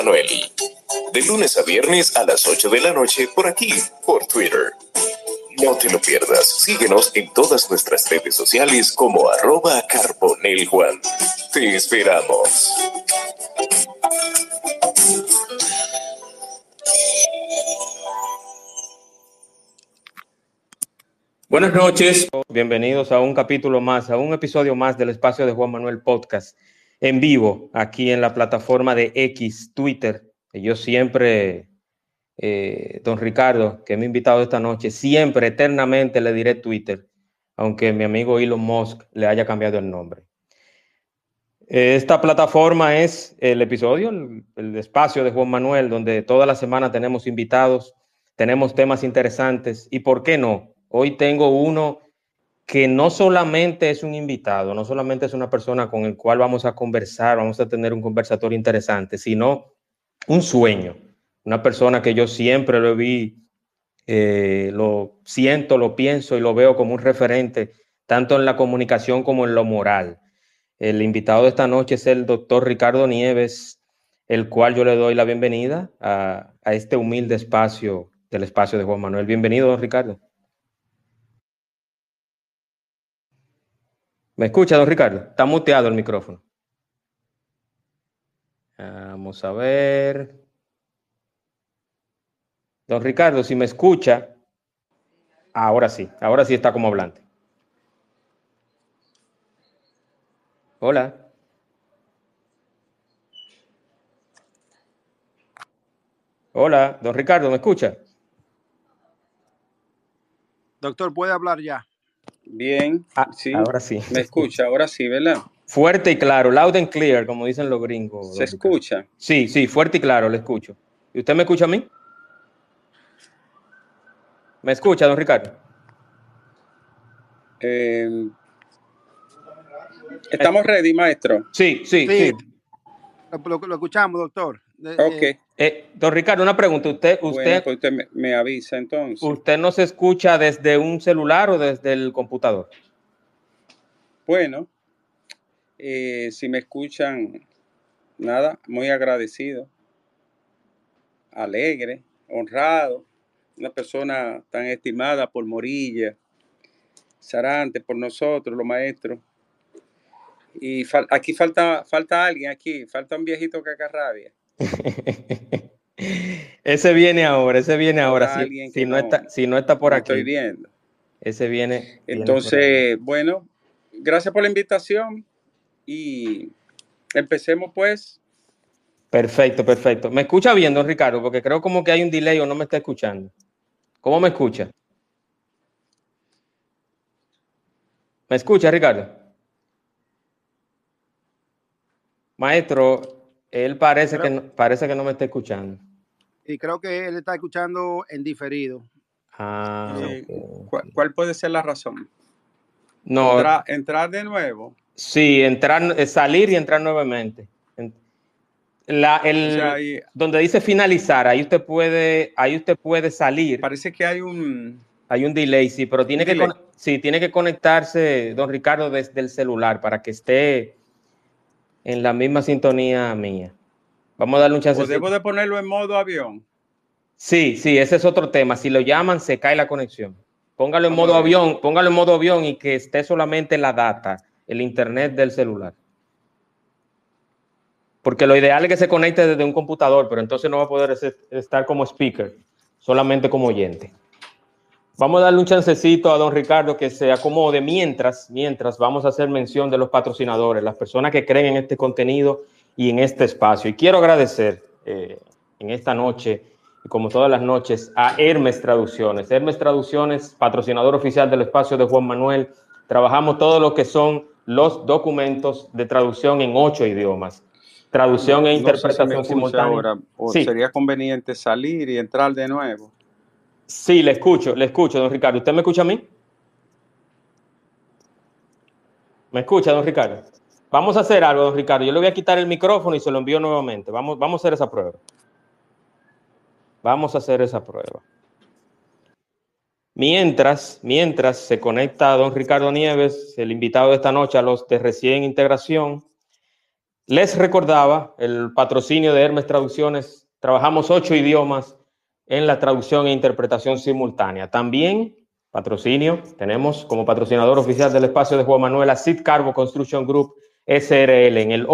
Manuel. De lunes a viernes a las 8 de la noche por aquí, por Twitter. No te lo pierdas. Síguenos en todas nuestras redes sociales como @carboneljuan. Te esperamos. Buenas noches, bienvenidos a un capítulo más, a un episodio más del Espacio de Juan Manuel Podcast, en vivo, aquí en la plataforma de X, Twitter. Yo siempre, don Ricardo, que me ha invitado esta noche, siempre, eternamente le diré Twitter, aunque mi amigo Elon Musk le haya cambiado el nombre. Esta plataforma es el episodio, el espacio de Juan Manuel, donde toda la semana tenemos invitados, tenemos temas interesantes y, ¿por qué no? Hoy tengo uno que no solamente es un invitado, no solamente es una persona con el cual vamos a conversar, vamos a tener un conversatorio interesante, sino un sueño, una persona que yo siempre lo vi, lo siento, lo pienso y lo veo como un referente, tanto en la comunicación como en lo moral. El invitado de esta noche es el doctor Ricardo Nieves, el cual yo le doy la bienvenida a este humilde espacio del espacio de Juan Manuel. Bienvenido, don Ricardo. ¿Me escucha, don Ricardo? Está muteado el micrófono. Vamos a ver. Don Ricardo, si me escucha, ahora sí está como hablante. Hola. Hola, don Ricardo, ¿me escucha? Doctor, puede hablar ya. Bien, sí. Ahora sí. Me escucha, ahora sí, ¿verdad? Fuerte y claro, loud and clear, como dicen los gringos. ¿Se escucha? Sí, fuerte y claro, le escucho. ¿Y usted me escucha a mí? ¿Me escucha, don Ricardo? ¿Estamos ready, maestro? Sí. Lo escuchamos, doctor. Ok. Don Ricardo, una pregunta. ¿Usted, bueno, pues usted me avisa entonces. ¿Usted no se escucha desde un celular o desde el computador? Bueno, si me escuchan, nada, muy agradecido, alegre, honrado, una persona tan estimada por Morilla, Sarante, por nosotros, los maestros. Y aquí falta alguien, falta un viejito cacarrabia. Ese viene ahora. Si no está por aquí. Estoy viendo. Ese viene. Entonces, bueno, gracias por la invitación y empecemos pues. Perfecto. ¿Me escucha bien, don Ricardo? Porque creo como que hay un delay o no me está escuchando. ¿Cómo me escucha? ¿Me escucha, Ricardo? Maestro, él parece que no me está escuchando. Y creo que él está escuchando en diferido. Okay. ¿Cuál puede ser la razón? No. ¿Entrar de nuevo? Sí, salir y entrar nuevamente. Donde dice finalizar, ahí usted puede salir. Parece que hay un delay, sí, pero tiene que conectarse, don Ricardo, desde el celular para que esté en la misma sintonía mía. Vamos a darle un chance. ¿O debo de ponerlo en modo avión? Sí, ese es otro tema. Si lo llaman, se cae la conexión. Póngalo en modo avión y que esté solamente la data, el internet del celular. Porque lo ideal es que se conecte desde un computador, pero entonces no va a poder estar como speaker, solamente como oyente. Vamos a darle un chancecito a don Ricardo que se acomode mientras vamos a hacer mención de los patrocinadores, las personas que creen en este contenido y en este espacio. Y quiero agradecer en esta noche, y como todas las noches, a Hermes Traducciones. Hermes Traducciones, patrocinador oficial del espacio de Juan Manuel. Trabajamos todo lo que son los documentos de traducción en 8 idiomas. Traducción e interpretación simultánea. Ahora, ¿o sería conveniente salir y entrar de nuevo? Sí, le escucho, don Ricardo. ¿Usted me escucha a mí? ¿Me escucha, don Ricardo? Vamos a hacer algo, don Ricardo. Yo le voy a quitar el micrófono y se lo envío nuevamente. Vamos a hacer esa prueba. Mientras se conecta don Ricardo Nieves, el invitado de esta noche a los de Recién Integración, Les recordaba el patrocinio de Hermes Traducciones. Trabajamos 8 idiomas en la traducción e interpretación simultánea. También patrocinio, tenemos como patrocinador oficial del espacio de Juan Manuel a Sid Carbo Construction Group SRL en el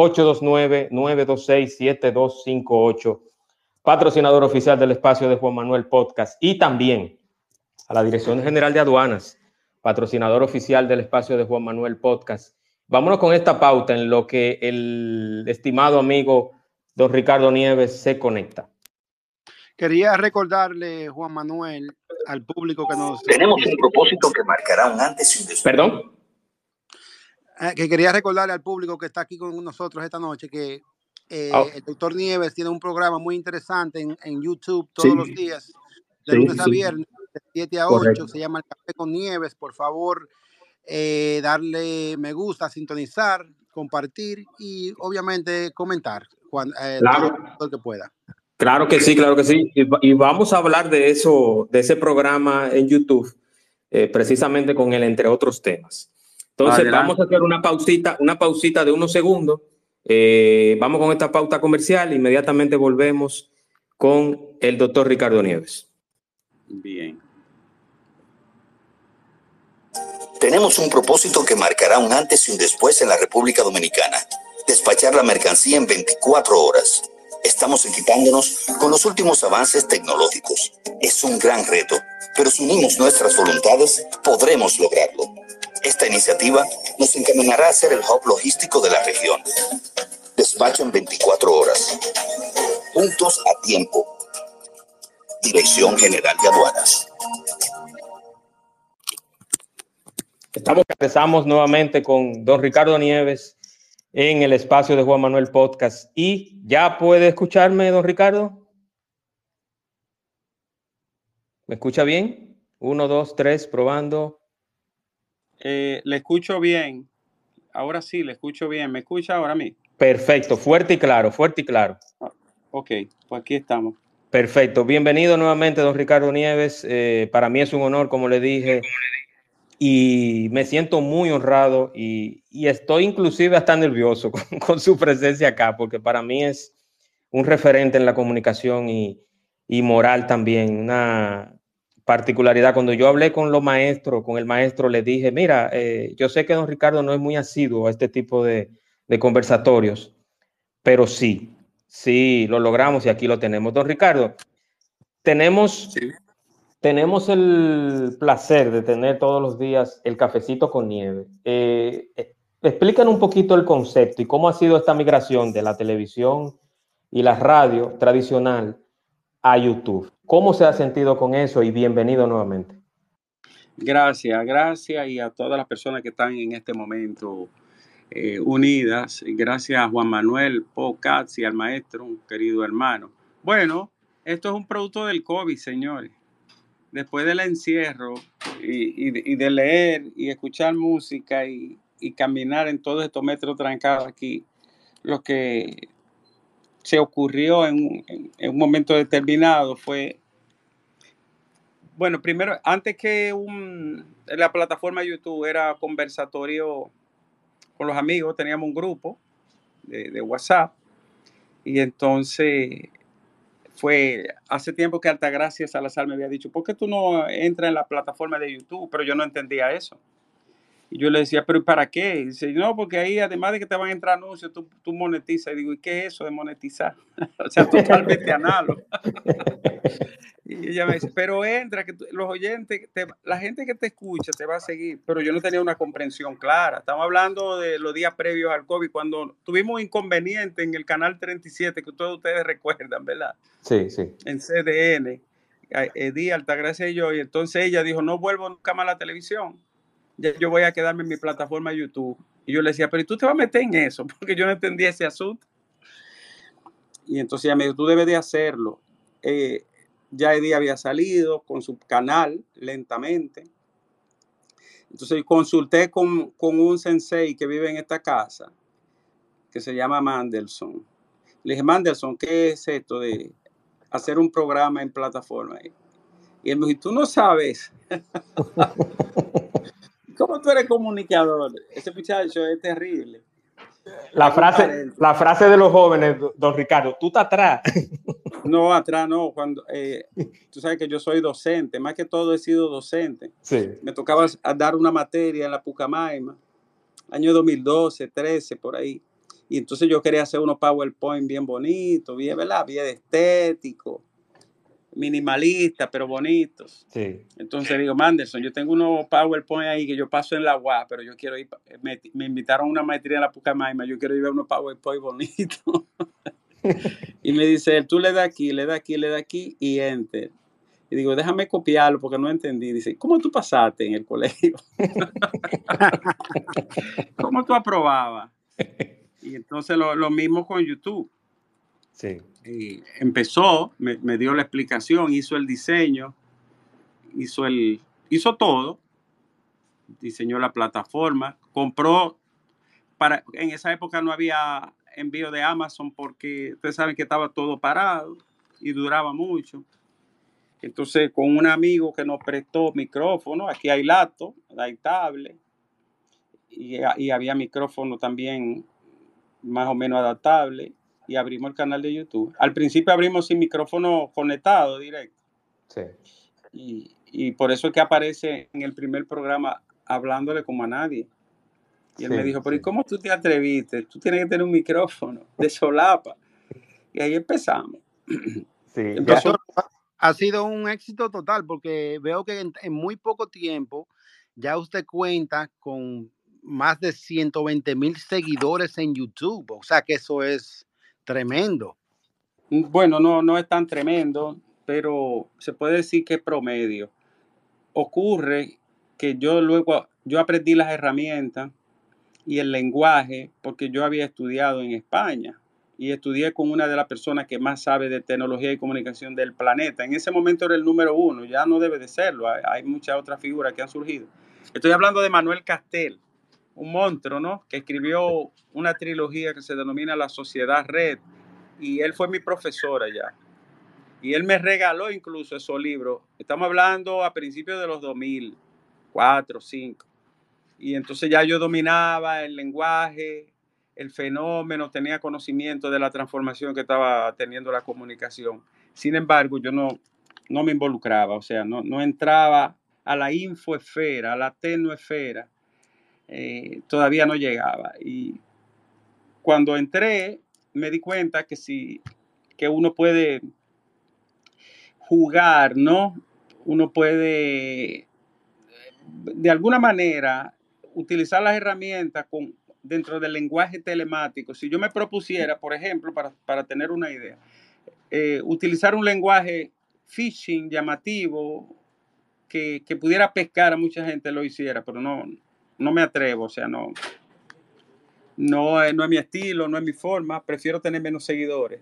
829-926-7258. Patrocinador oficial del espacio de Juan Manuel Podcast. Y también a la Dirección General de Aduanas, patrocinador oficial del espacio de Juan Manuel Podcast. Vámonos con esta pauta en lo que el estimado amigo don Ricardo Nieves se conecta. Quería recordarle, Juan Manuel, al público que nos... Tenemos un propósito que marcará un antes y un después. ¿Perdón? Que quería recordarle al público que está aquí con nosotros esta noche que el doctor Nieves tiene un programa muy interesante en YouTube todos los días, de lunes a viernes, de 7 a 8. Correcto. Se llama El Café con Nieves. Por favor, darle me gusta, sintonizar, compartir y obviamente comentar cuando, claro. todo el que pueda. Claro que sí, claro que sí. Y vamos a hablar de eso, de ese programa en YouTube, precisamente con él, entre otros temas. Entonces, adelante. Vamos a hacer una pausita de unos segundos. Vamos con esta pauta comercial. Inmediatamente volvemos con el doctor Ricardo Nieves. Bien. Tenemos un propósito que marcará un antes y un después en la República Dominicana. Despachar la mercancía en 24 horas. Estamos equipándonos con los últimos avances tecnológicos. Es un gran reto, pero si unimos nuestras voluntades, podremos lograrlo. Esta iniciativa nos encaminará a ser el hub logístico de la región. Despacho en 24 horas. Puntos a tiempo. Dirección General de Aduanas. Empezamos nuevamente con don Ricardo Nieves en el espacio de Juan Manuel Podcast. ¿Y ya puede escucharme, don Ricardo? ¿Me escucha bien? 1, 2, 3, probando. Le escucho bien. Ahora sí, le escucho bien. ¿Me escucha ahora a mí? Perfecto, fuerte y claro, fuerte y claro. Ok, pues aquí estamos. Perfecto. Bienvenido nuevamente, don Ricardo Nieves. Para mí es un honor, como le dije, y me siento muy honrado y estoy inclusive hasta nervioso con su presencia acá, porque para mí es un referente en la comunicación y moral también, una particularidad. Cuando yo hablé con el maestro, le dije, mira, yo sé que don Ricardo no es muy asiduo a este tipo de conversatorios, pero sí lo logramos y aquí lo tenemos. Don Ricardo, tenemos el placer de tener todos los días el cafecito con nieve. Explícanos un poquito el concepto y cómo ha sido esta migración de la televisión y la radio tradicional a YouTube. ¿Cómo se ha sentido con eso? Y bienvenido nuevamente. Gracias y a todas las personas que están en este momento unidas. Gracias a Juan Manuel Podcast y al maestro, un querido hermano. Bueno, esto es un producto del COVID, señores. Después del encierro y de leer y escuchar música y caminar en todos estos metros trancados aquí, lo que se ocurrió en un momento determinado fue, bueno, primero, antes que la plataforma YouTube era conversatorio con los amigos, teníamos un grupo de WhatsApp y entonces fue hace tiempo que Altagracia Salazar me había dicho, ¿por qué tú no entras en la plataforma de YouTube? Pero yo no entendía eso. Y yo le decía, ¿pero para qué? Y dice, no, porque ahí además de que te van a entrar anuncios, tú monetizas. Y digo, ¿y qué es eso de monetizar? O sea, totalmente análogo. Y ella me dice, pero entra, que los oyentes, la gente que te escucha te va a seguir. Pero yo no tenía una comprensión clara. Estamos hablando de los días previos al COVID, cuando tuvimos inconveniente en el canal 37, que todos ustedes recuerdan, ¿verdad? Sí. En CDN, Edith, Altagracia y yo. Y entonces ella dijo, no vuelvo nunca más a la televisión. Ya yo voy a quedarme en mi plataforma de YouTube. Y yo le decía, pero ¿y tú te vas a meter en eso? Porque yo no entendía ese asunto. Y entonces ella me dijo, tú debes de hacerlo. Ya Edith había salido con su canal lentamente. Entonces consulté con un sensei que vive en esta casa, que se llama Mandelson. Le dije, Mandelson, ¿qué es esto de hacer un programa en plataforma? Y él me dijo, tú no sabes. ¿Cómo tú eres comunicador? Ese muchacho es terrible. La frase de los jóvenes, don Ricardo, tú estás atrás. No, atrás no. Cuando tú sabes que yo soy docente, más que todo he sido docente. Sí. Me tocaba dar una materia en la Pucamaima, año 2012, 13, por ahí. Y entonces yo quería hacer unos PowerPoint bien bonitos, bien, ¿verdad? Bien estéticos, minimalistas, pero bonitos. Sí. Entonces digo, Manderson, yo tengo unos PowerPoint ahí que yo paso en la UAS, pero yo quiero ir, me invitaron a una maestría en la Pucamaima, yo quiero ir a unos PowerPoint bonitos. Y me dice, tú le das aquí, le das aquí, le das aquí y enter. Y digo, déjame copiarlo porque no entendí. Dice, ¿cómo tú pasaste en el colegio? ¿Cómo tú aprobabas? Y entonces lo mismo con YouTube. Sí. Y empezó, me dio la explicación, hizo el diseño, hizo todo, diseñó la plataforma, compró, en esa época no había envío de Amazon porque ustedes saben que estaba todo parado y duraba mucho. Entonces, con un amigo que nos prestó micrófono, aquí hay laptop, hay tablet, y había micrófono también más o menos adaptable, y abrimos el canal de YouTube. Al principio abrimos sin micrófono conectado directo. Sí. Y por eso es que aparece en el primer programa hablándole como a nadie. Y él me dijo, pero ¿y cómo tú te atreviste? Tú tienes que tener un micrófono de solapa. Y ahí empezamos. Sí, Empezó. Ha sido un éxito total porque veo que en muy poco tiempo ya usted cuenta con más de 120,000 seguidores en YouTube. O sea que eso es tremendo. Bueno, no es tan tremendo, pero se puede decir que es promedio. Ocurre que yo aprendí las herramientas y el lenguaje porque yo había estudiado en España y estudié con una de las personas que más sabe de tecnología y comunicación del planeta. En ese momento era el número 1, ya no debe de serlo, hay muchas otras figuras que han surgido. Estoy hablando de Manuel Castel, un monstruo, ¿no? Que escribió una trilogía que se denomina La Sociedad Red, y él fue mi profesor allá. Y él me regaló incluso esos libros. Estamos hablando a principios de los 2004, 2005. Y entonces ya yo dominaba el lenguaje, el fenómeno, tenía conocimiento de la transformación que estaba teniendo la comunicación. Sin embargo, yo no me involucraba, o sea, no entraba a la infoesfera, a la tecnoesfera. Todavía no llegaba. Y cuando entré, me di cuenta que uno puede jugar, ¿no? Uno puede, de alguna manera, utilizar las herramientas dentro del lenguaje telemático. Si yo me propusiera, por ejemplo, para tener una idea, utilizar un lenguaje phishing llamativo que pudiera pescar a mucha gente, lo hiciera, pero no me atrevo, o sea, no es mi estilo, no es mi forma, prefiero tener menos seguidores.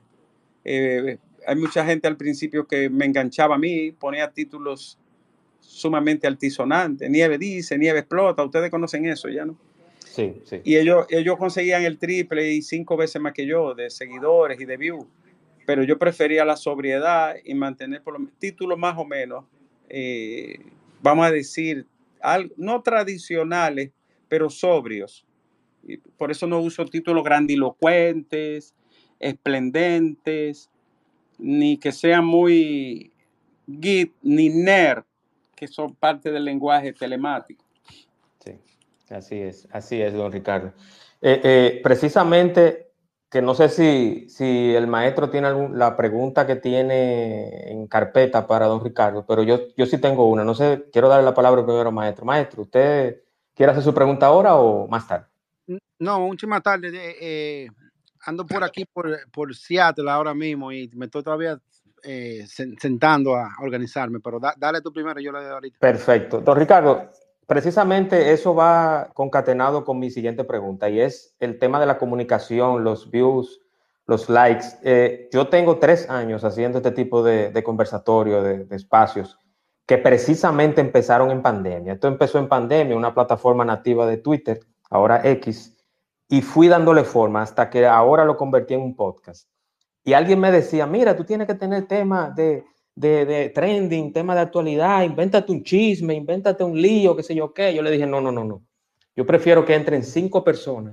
Hay mucha gente al principio que me enganchaba a mí, ponía títulos sumamente altisonantes. Nieve dice, nieve explota. Ustedes conocen eso ya, ¿no? Sí, sí. Y ellos conseguían el triple y 5 veces más que yo de seguidores y de views. Pero yo prefería la sobriedad y mantener por los títulos más o menos, vamos a decir, no tradicionales, pero sobrios. Y por eso no uso títulos grandilocuentes, esplendentes, ni que sean muy geek ni nerd, que son parte del lenguaje telemático. Sí, así es, don Ricardo. Precisamente, que no sé si el maestro tiene la pregunta que tiene en carpeta para don Ricardo, pero yo sí tengo una. No sé, quiero darle la palabra primero al maestro. Maestro, ¿usted quiere hacer su pregunta ahora o más tarde? No, mucho más tarde. Ando por aquí, por Seattle ahora mismo y me estoy todavía sentando a organizarme, pero dale tú primero, yo le doy ahorita. Perfecto. Don Ricardo, precisamente eso va concatenado con mi siguiente pregunta y es el tema de la comunicación, los views, los likes. Yo tengo 3 años haciendo este tipo de conversatorio, de espacios que precisamente empezaron en pandemia. Esto empezó en pandemia, una plataforma nativa de Twitter, ahora X, y fui dándole forma hasta que ahora lo convertí en un podcast. Y alguien me decía, mira, tú tienes que tener temas de trending, tema de actualidad, invéntate un chisme, invéntate un lío, qué sé yo qué. Yo le dije, no. Yo prefiero que entren 5 personas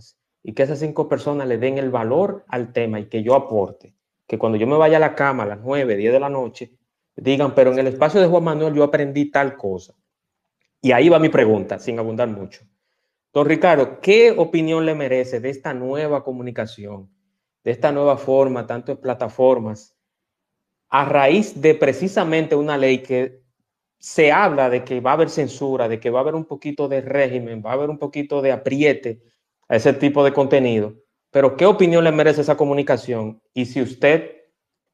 y que esas 5 personas le den el valor al tema y que yo aporte. Que cuando yo me vaya a la cama a las 9, 10 de la noche, digan, pero en el espacio de Juan Manuel yo aprendí tal cosa. Y ahí va mi pregunta, sin abundar mucho. Don Ricardo, ¿qué opinión le merece de esta nueva comunicación, de esta nueva forma, tanto en plataformas, a raíz de precisamente una ley que se habla de que va a haber censura, de que va a haber un poquito de régimen, va a haber un poquito de apriete a ese tipo de contenido? Pero ¿qué opinión le merece esa comunicación? Y si usted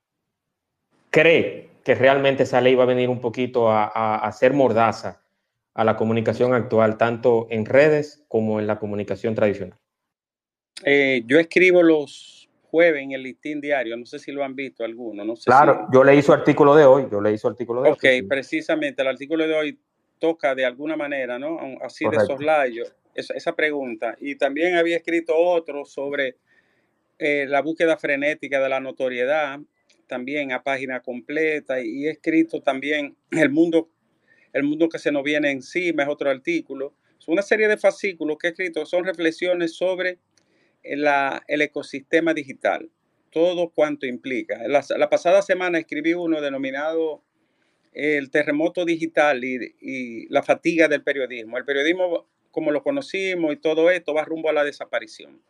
cree que realmente esa ley va a venir un poquito a ser mordaza a la comunicación actual, tanto en redes como en la comunicación tradicional. Yo escribo los jueves en el Listín Diario, no sé si lo han visto alguno, no sé Claro, si... yo leí su artículo de hoy, Ok, sí. precisamente el artículo de hoy toca de alguna manera, ¿no? Así de Correcto. soslayo, esa pregunta. Y también había escrito otro sobre la búsqueda frenética de la notoriedad, también a página completa, y he escrito también el mundo que se nos viene encima, es otro artículo. Es una serie de fascículos que he escrito, son reflexiones sobre el ecosistema digital, todo cuanto implica. La pasada semana escribí uno denominado el terremoto digital y la fatiga del periodismo. El periodismo, como lo conocimos y todo esto, va rumbo a la desaparición.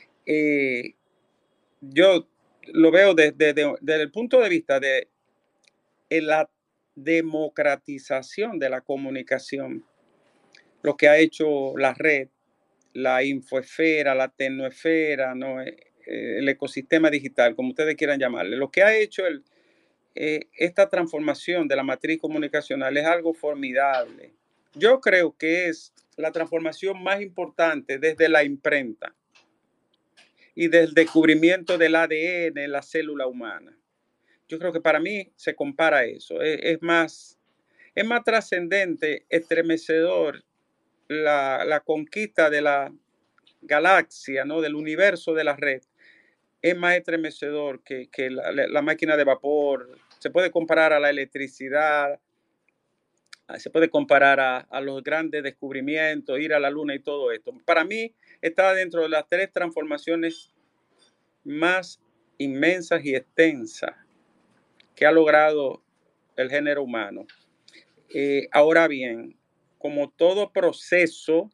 Yo lo veo desde el punto de vista de la democratización de la comunicación, lo que ha hecho la red, la infoesfera, la tecnoesfera, ¿no? El ecosistema digital, como ustedes quieran llamarle. Lo que ha hecho esta transformación de la matriz comunicacional es algo formidable. Yo creo que es la transformación más importante desde la imprenta y desde el descubrimiento del ADN en la célula humana. Yo creo que para mí se compara a eso. Es más trascendente, estremecedor la conquista de la galaxia, ¿no? Del universo de la red. Es más estremecedor que la máquina de vapor. Se puede comparar a la electricidad, se puede comparar a los grandes descubrimientos, ir a la luna y todo esto. Para mí está dentro de las 3 transformaciones más inmensas y extensas que ha logrado el género humano. Ahora bien, como todo proceso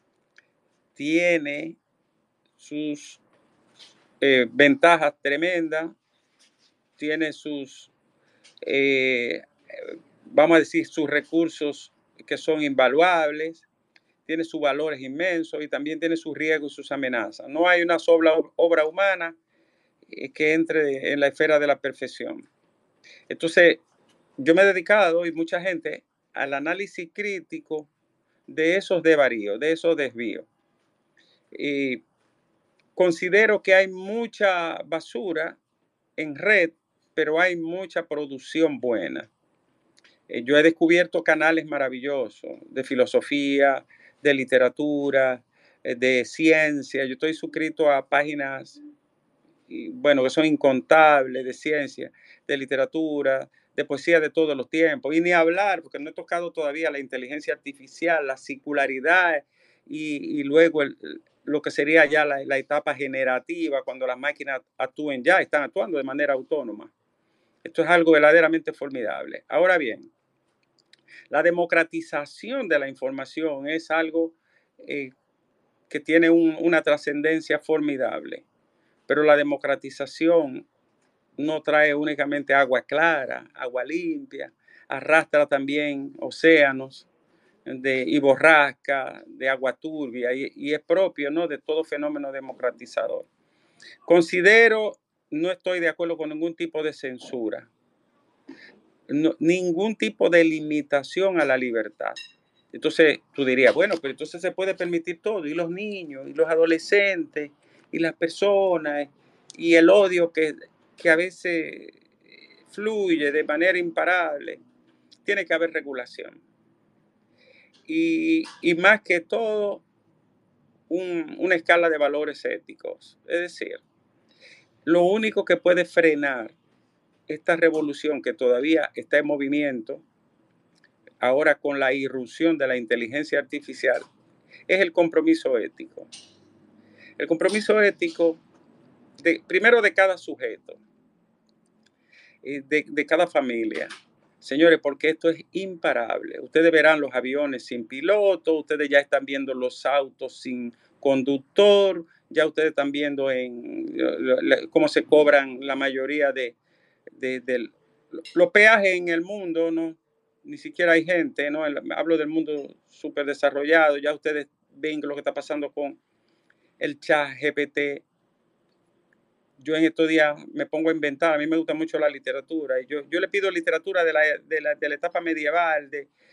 tiene sus ventajas tremendas, tiene sus, vamos a decir, sus recursos que son invaluables, tiene sus valores inmensos y también tiene sus riesgos y sus amenazas. No hay una sola obra humana que entre en la esfera de la perfección. Entonces, yo me he dedicado, y mucha gente, al análisis crítico de esos desvaríos, de esos desvíos. Y considero que hay mucha basura en red, pero hay mucha producción buena. Yo he descubierto canales maravillosos de filosofía, de literatura, de ciencia. Yo estoy suscrito a páginas, bueno, que son incontables, de ciencia, de literatura, de poesía de todos los tiempos. Y ni hablar, porque no he tocado todavía la inteligencia artificial, la singularidad y luego lo que sería ya la etapa generativa, cuando las máquinas están actuando de manera autónoma. Esto es algo verdaderamente formidable. Ahora bien, la democratización de la información es algo que tiene una trascendencia formidable, pero la democratización no trae únicamente agua clara, agua limpia, arrastra también océanos y borrasca, de agua turbia, y es propio, ¿no?, de todo fenómeno democratizador. No estoy de acuerdo con ningún tipo de censura, ningún tipo de limitación a la libertad. Entonces tú dirías, bueno, pero entonces se puede permitir todo, y los niños, y los adolescentes, y las personas, y el odio que a veces fluye de manera imparable. Tiene que haber regulación. Y más que todo, una escala de valores éticos. Es decir, lo único que puede frenar esta revolución que todavía está en movimiento, ahora con la irrupción de la inteligencia artificial, es el compromiso ético. El compromiso ético, primero de cada sujeto, de cada familia. Señores, porque esto es imparable. Ustedes verán los aviones sin piloto, ustedes ya están viendo los autos sin conductor, ya ustedes están viendo cómo se cobran la mayoría de los peajes en el mundo, ¿no? Ni siquiera hay gente, ¿no? Hablo del mundo súper desarrollado, ya ustedes ven lo que está pasando con el ChatGPT. Yo en estos días me pongo a inventar, a mí me gusta mucho la literatura, y yo le pido literatura de la etapa medieval,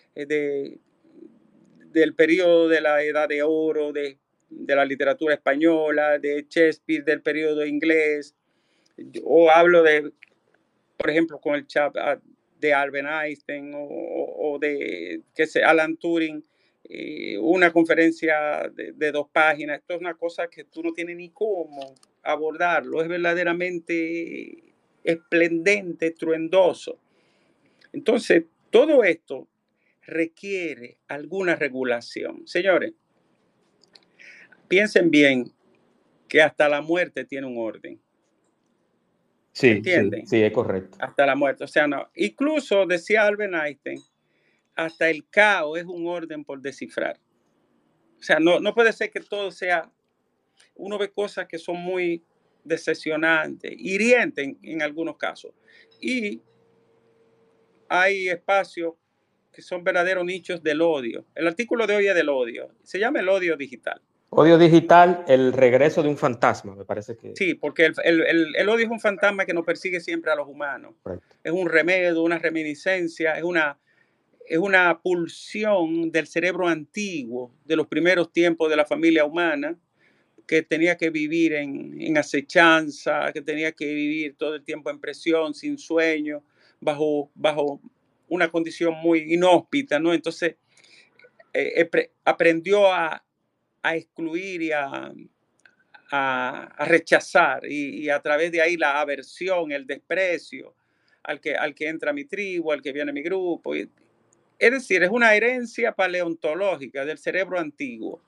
del periodo de la Edad de Oro, de la literatura española, de Shakespeare, del periodo inglés, o hablo por ejemplo, con el chat de Albert Einstein o de, qué sé, Alan Turing, una conferencia de 2 páginas. Esto es una cosa que tú no tienes ni cómo abordarlo. Es verdaderamente esplendente, estruendoso. Entonces, todo esto requiere alguna regulación. Señores, piensen bien que hasta la muerte tiene un orden. Sí, ¿entienden? Sí, es correcto. Hasta la muerte. O sea, no. Incluso decía Albert Einstein, hasta el caos es un orden por descifrar. O sea, no puede ser que todo sea... Uno ve cosas que son muy decepcionantes, hirientes en algunos casos. Y hay espacios que son verdaderos nichos del odio. El artículo de hoy es del odio. Se llama el odio digital. Odio digital, el regreso de un fantasma, me parece que... Sí, porque el odio es un fantasma que nos persigue siempre a los humanos. Correcto. Es un remedio, una reminiscencia, es una pulsión del cerebro antiguo, de los primeros tiempos de la familia humana, que tenía que vivir en acechanza, que tenía que vivir todo el tiempo en presión, sin sueño, bajo una condición muy inhóspita, ¿no? Entonces, aprendió a excluir y a rechazar, y a través de ahí la aversión, el desprecio al que entra a mi tribu, al que viene a mi grupo. Es decir, es una herencia paleontológica del cerebro antiguo.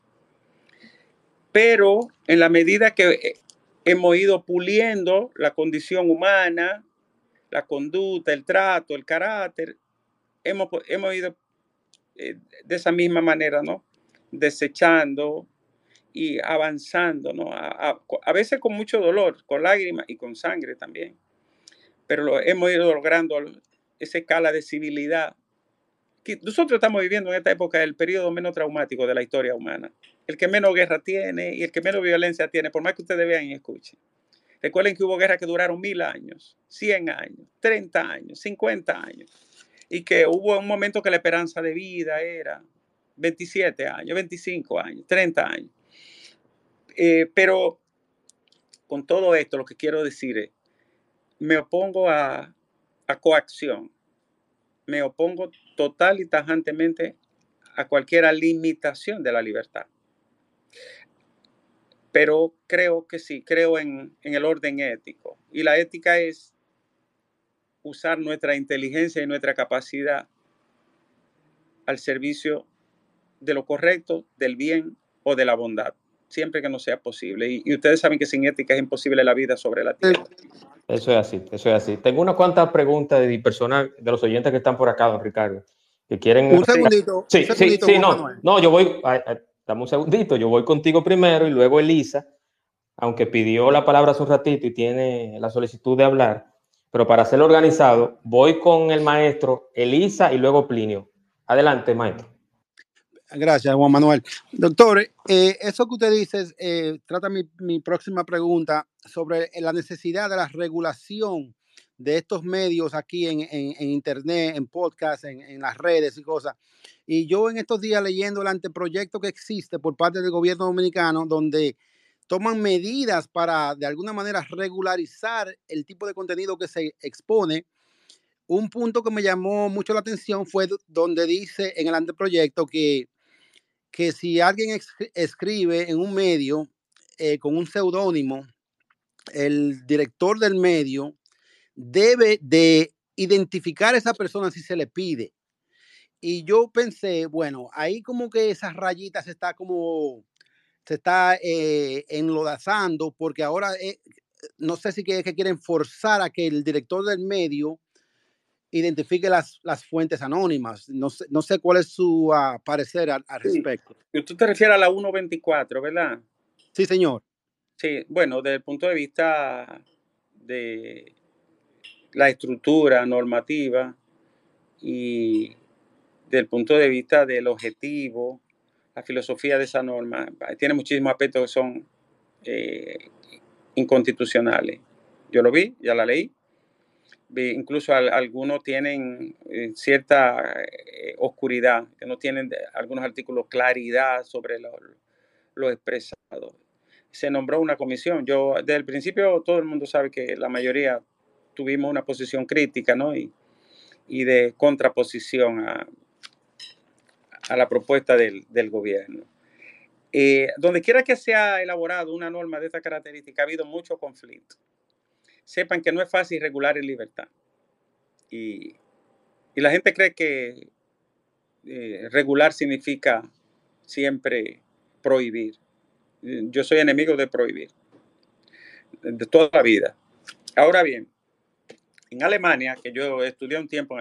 Pero en la medida que hemos ido puliendo la condición humana, la conducta, el trato, el carácter, hemos ido de esa misma manera, ¿no? Desechando y avanzando, ¿no? A veces con mucho dolor, con lágrimas y con sangre también. Pero hemos ido logrando esa escala de civilidad. Nosotros estamos viviendo en esta época el periodo menos traumático de la historia humana. El que menos guerra tiene y el que menos violencia tiene, por más que ustedes vean y escuchen. Recuerden que hubo guerras que duraron 1000 años, 100 años, 30 años, 50 años. Y que hubo un momento que la esperanza de vida era 27 años, 25 años, 30 años. Pero con todo esto lo que quiero decir es, me opongo a coacción. Me opongo total y tajantemente a cualquier limitación de la libertad. Pero creo que sí, creo en el orden ético. Y la ética es usar nuestra inteligencia y nuestra capacidad al servicio de lo correcto, del bien o de la bondad, siempre que no sea posible. Y ustedes saben que sin ética es imposible la vida sobre la tierra. Eso es así, eso es así. Tengo unas cuantas preguntas de personas, de los oyentes que están por acá, don Ricardo, que quieren... Un segundito. Sí, no, yo voy, dame un segundito, yo voy contigo primero y luego Elisa, aunque pidió la palabra hace un ratito y tiene la solicitud de hablar, pero para hacerlo organizado, voy con el maestro, Elisa y luego Plinio. Adelante, maestro. Gracias, Juan Manuel. Doctor, eso que usted dice trata mi próxima pregunta sobre la necesidad de la regulación de estos medios aquí en internet, en podcast, en las redes y cosas. Y yo en estos días leyendo el anteproyecto que existe por parte del gobierno dominicano, donde toman medidas para de alguna manera regularizar el tipo de contenido que se expone. Un punto que me llamó mucho la atención fue donde dice en el anteproyecto que si alguien escribe en un medio con un seudónimo, el director del medio debe de identificar a esa persona si se le pide. Y yo pensé, bueno, ahí como que esas rayitas está como se está enlodazando porque ahora no sé si que quieren forzar a que el director del medio identifique las fuentes anónimas. No sé cuál es su parecer al respecto. Sí. Tú te refieres a la 124, ¿verdad? Sí, señor. Sí, bueno, desde el punto de vista de la estructura normativa y del punto de vista del objetivo, la filosofía de esa norma, tiene muchísimos aspectos que son inconstitucionales. Yo lo vi, ya la leí. Incluso algunos tienen cierta oscuridad, que no tienen algunos artículos claridad sobre lo expresado. Se nombró una comisión. Yo, desde el principio, todo el mundo sabe que la mayoría tuvimos una posición crítica, ¿no? Y de contraposición a la propuesta del gobierno. Donde quiera que se ha elaborado una norma de esta característica, ha habido mucho conflicto. Sepan que no es fácil regular en libertad. Y la gente cree que regular significa siempre prohibir. Yo soy enemigo de prohibir, de toda la vida. Ahora bien, en Alemania, que yo estudié un tiempo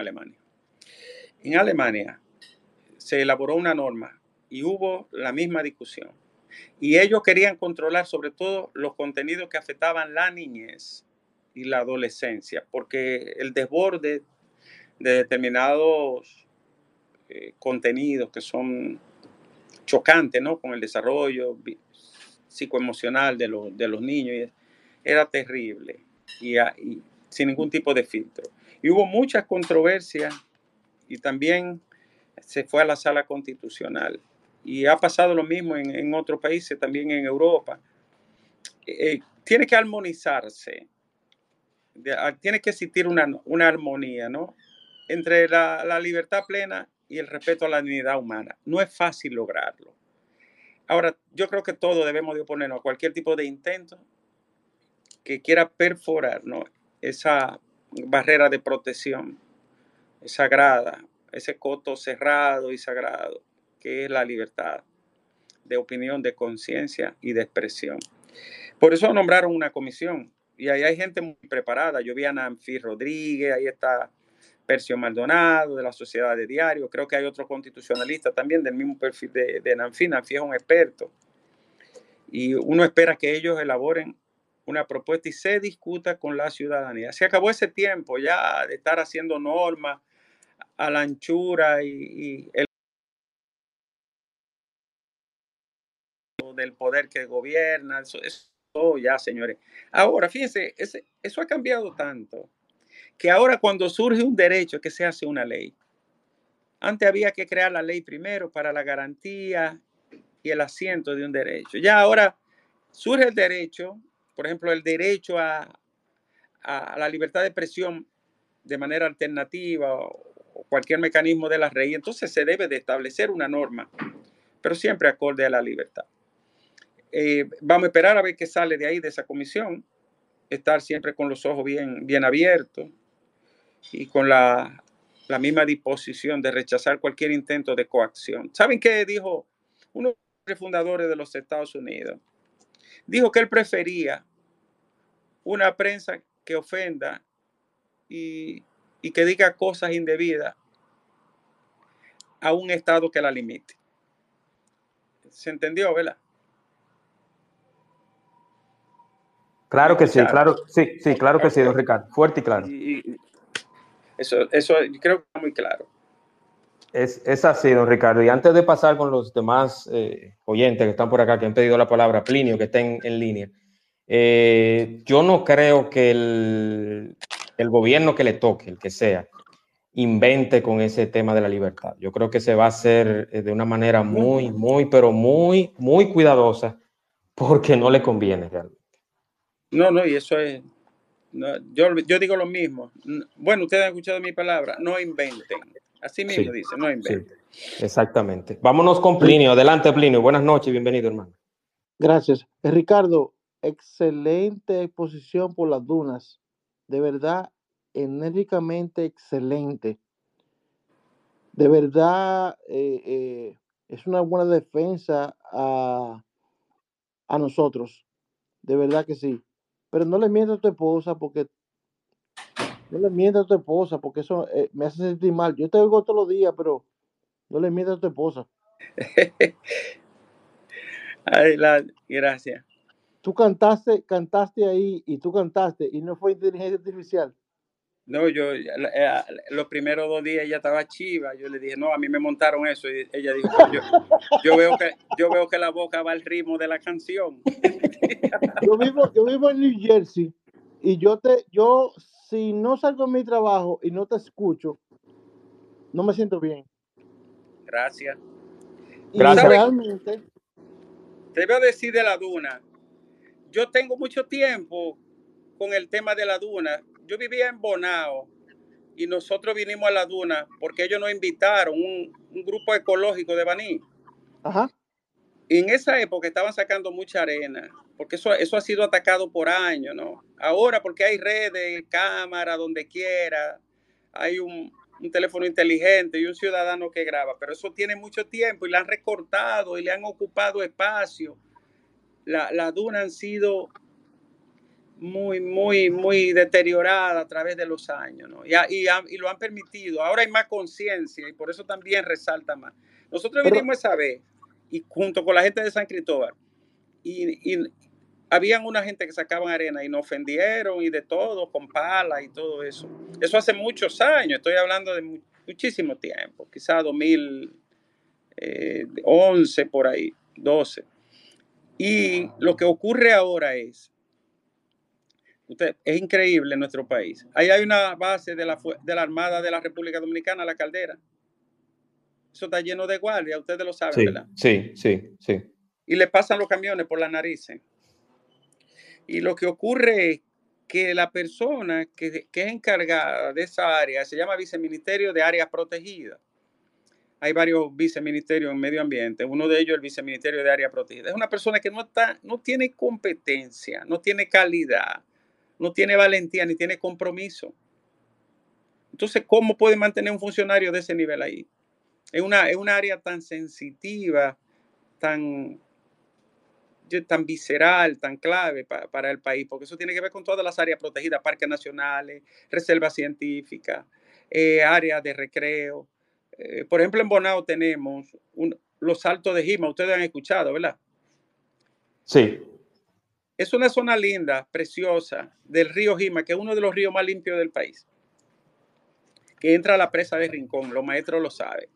en Alemania se elaboró una norma y hubo la misma discusión. Y ellos querían controlar sobre todo los contenidos que afectaban la niñez y la adolescencia, porque el desborde de determinados contenidos que son chocantes, ¿no? Con el desarrollo psicoemocional de los niños era terrible y sin ningún tipo de filtro. Y hubo muchas controversias y también se fue a la sala constitucional. Y ha pasado lo mismo en otros países, también en Europa. Tiene que armonizarse, tiene que existir una armonía, ¿no? Entre la libertad plena y el respeto a la dignidad humana. No es fácil lograrlo. Ahora, yo creo que todos debemos de oponernos a cualquier tipo de intento que quiera perforar, ¿no?, esa barrera de protección sagrada, ese coto cerrado y sagrado que es la libertad de opinión, de conciencia y de expresión. Por eso nombraron una comisión y ahí hay gente muy preparada. Yo vi a Nanfi Rodríguez, ahí está Percio Maldonado de la Sociedad de Diario, creo que hay otro constitucionalista también del mismo perfil de Nanfi. Nanfi es un experto y uno espera que ellos elaboren una propuesta y se discuta con la ciudadanía. Se acabó ese tiempo ya de estar haciendo normas a la anchura y el del poder que gobierna, eso ya, señores. Ahora, fíjense, eso ha cambiado tanto, que ahora cuando surge un derecho que se hace una ley. Antes había que crear la ley primero para la garantía y el asiento de un derecho. Ya ahora surge el derecho, por ejemplo, el derecho a la libertad de expresión de manera alternativa o cualquier mecanismo de la ley. Entonces se debe de establecer una norma, pero siempre acorde a la libertad. Vamos a esperar a ver qué sale de ahí, de esa comisión, estar siempre con los ojos bien abiertos y con la misma disposición de rechazar cualquier intento de coacción. ¿Saben qué dijo uno de los fundadores de los Estados Unidos? Dijo que él prefería una prensa que ofenda y que diga cosas indebidas a un Estado que la limite. ¿Se entendió, verdad? Claro que sí, claro que sí, don Ricardo. Fuerte y claro. Eso creo que está muy claro. Es así, don Ricardo. Y antes de pasar con los demás oyentes que están por acá, que han pedido la palabra, Plinio, que está en línea, yo no creo que el gobierno que le toque, el que sea, invente con ese tema de la libertad. Yo creo que se va a hacer de una manera pero muy cuidadosa, porque no le conviene realmente. No, y eso es... No, yo digo lo mismo. Bueno, ustedes han escuchado mi palabra, no inventen. Así mismo dice, no inventen. Sí, exactamente. Vámonos con Plinio. Adelante, Plinio. Buenas noches y bienvenido, hermano. Gracias. Ricardo, excelente exposición por las dunas. De verdad, enérgicamente excelente. De verdad, es una buena defensa a a nosotros. De verdad que sí. Pero no le mientas a tu esposa porque eso me hace sentir mal. Yo te oigo todos los días, pero no le mientas a tu esposa. Gracias. Tú cantaste ahí y tú cantaste y no fue inteligencia artificial. No, los primeros 2 días ella estaba chiva. Yo le dije, no, a mí me montaron eso. Y ella dijo, pero yo veo que la boca va al ritmo de la canción. Yo vivo en New Jersey y yo si no salgo de mi trabajo y no te escucho, no me siento bien. Gracias. Y realmente, te voy a decir de la duna. Yo tengo mucho tiempo con el tema de la duna. Yo vivía en Bonao y nosotros vinimos a la duna porque ellos nos invitaron, un grupo ecológico de Baní. Ajá. Y en esa época estaban sacando mucha arena, porque eso ha sido atacado por años, ¿no? Ahora porque hay redes, cámaras, donde quiera, hay un teléfono inteligente y un ciudadano que graba, pero eso tiene mucho tiempo y la han recortado y le han ocupado espacio. La duna han sido muy deteriorada a través de los años, ¿no? Y lo han permitido. Ahora hay más conciencia y por eso también resalta más. Nosotros vinimos esa vez y junto con la gente de San Cristóbal y habían una gente que sacaban arena y nos ofendieron y de todo, con palas y todo eso. Eso hace muchos años, estoy hablando de muchísimo tiempo, quizás 2011 por ahí, 12. Y lo que ocurre ahora es increíble en nuestro país. Ahí hay una base de la Armada de la República Dominicana, La Caldera. Eso está lleno de guardias, ustedes lo saben, sí, ¿verdad? Sí. Y le pasan los camiones por las narices. Y lo que ocurre es que la persona que es encargada de esa área se llama Viceministerio de Áreas Protegidas. Hay varios viceministerios en medio ambiente, uno de ellos el Viceministerio de Áreas Protegidas. Es una persona que no tiene competencia, no tiene calidad, no tiene valentía ni tiene compromiso. Entonces, ¿cómo puede mantener un funcionario de ese nivel ahí? Es una área tan sensitiva, tan visceral, tan clave para el país, porque eso tiene que ver con todas las áreas protegidas, parques nacionales, reservas científicas, áreas de recreo. Por ejemplo, en Bonao tenemos los Saltos de Jima, ustedes han escuchado, ¿verdad? Sí. Es una zona linda, preciosa, del río Jima, que es uno de los ríos más limpios del país, que entra a la presa de Rincón, los maestros lo saben.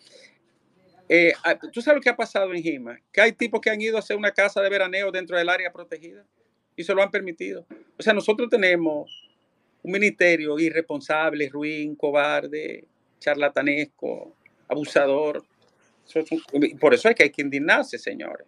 ¿Tú sabes lo que ha pasado en Jima? Que hay tipos que han ido a hacer una casa de veraneo dentro del área protegida y se lo han permitido. O sea, nosotros tenemos un ministerio irresponsable, ruin, cobarde, charlatanesco, abusador. Por eso es que hay que indignarse, señores.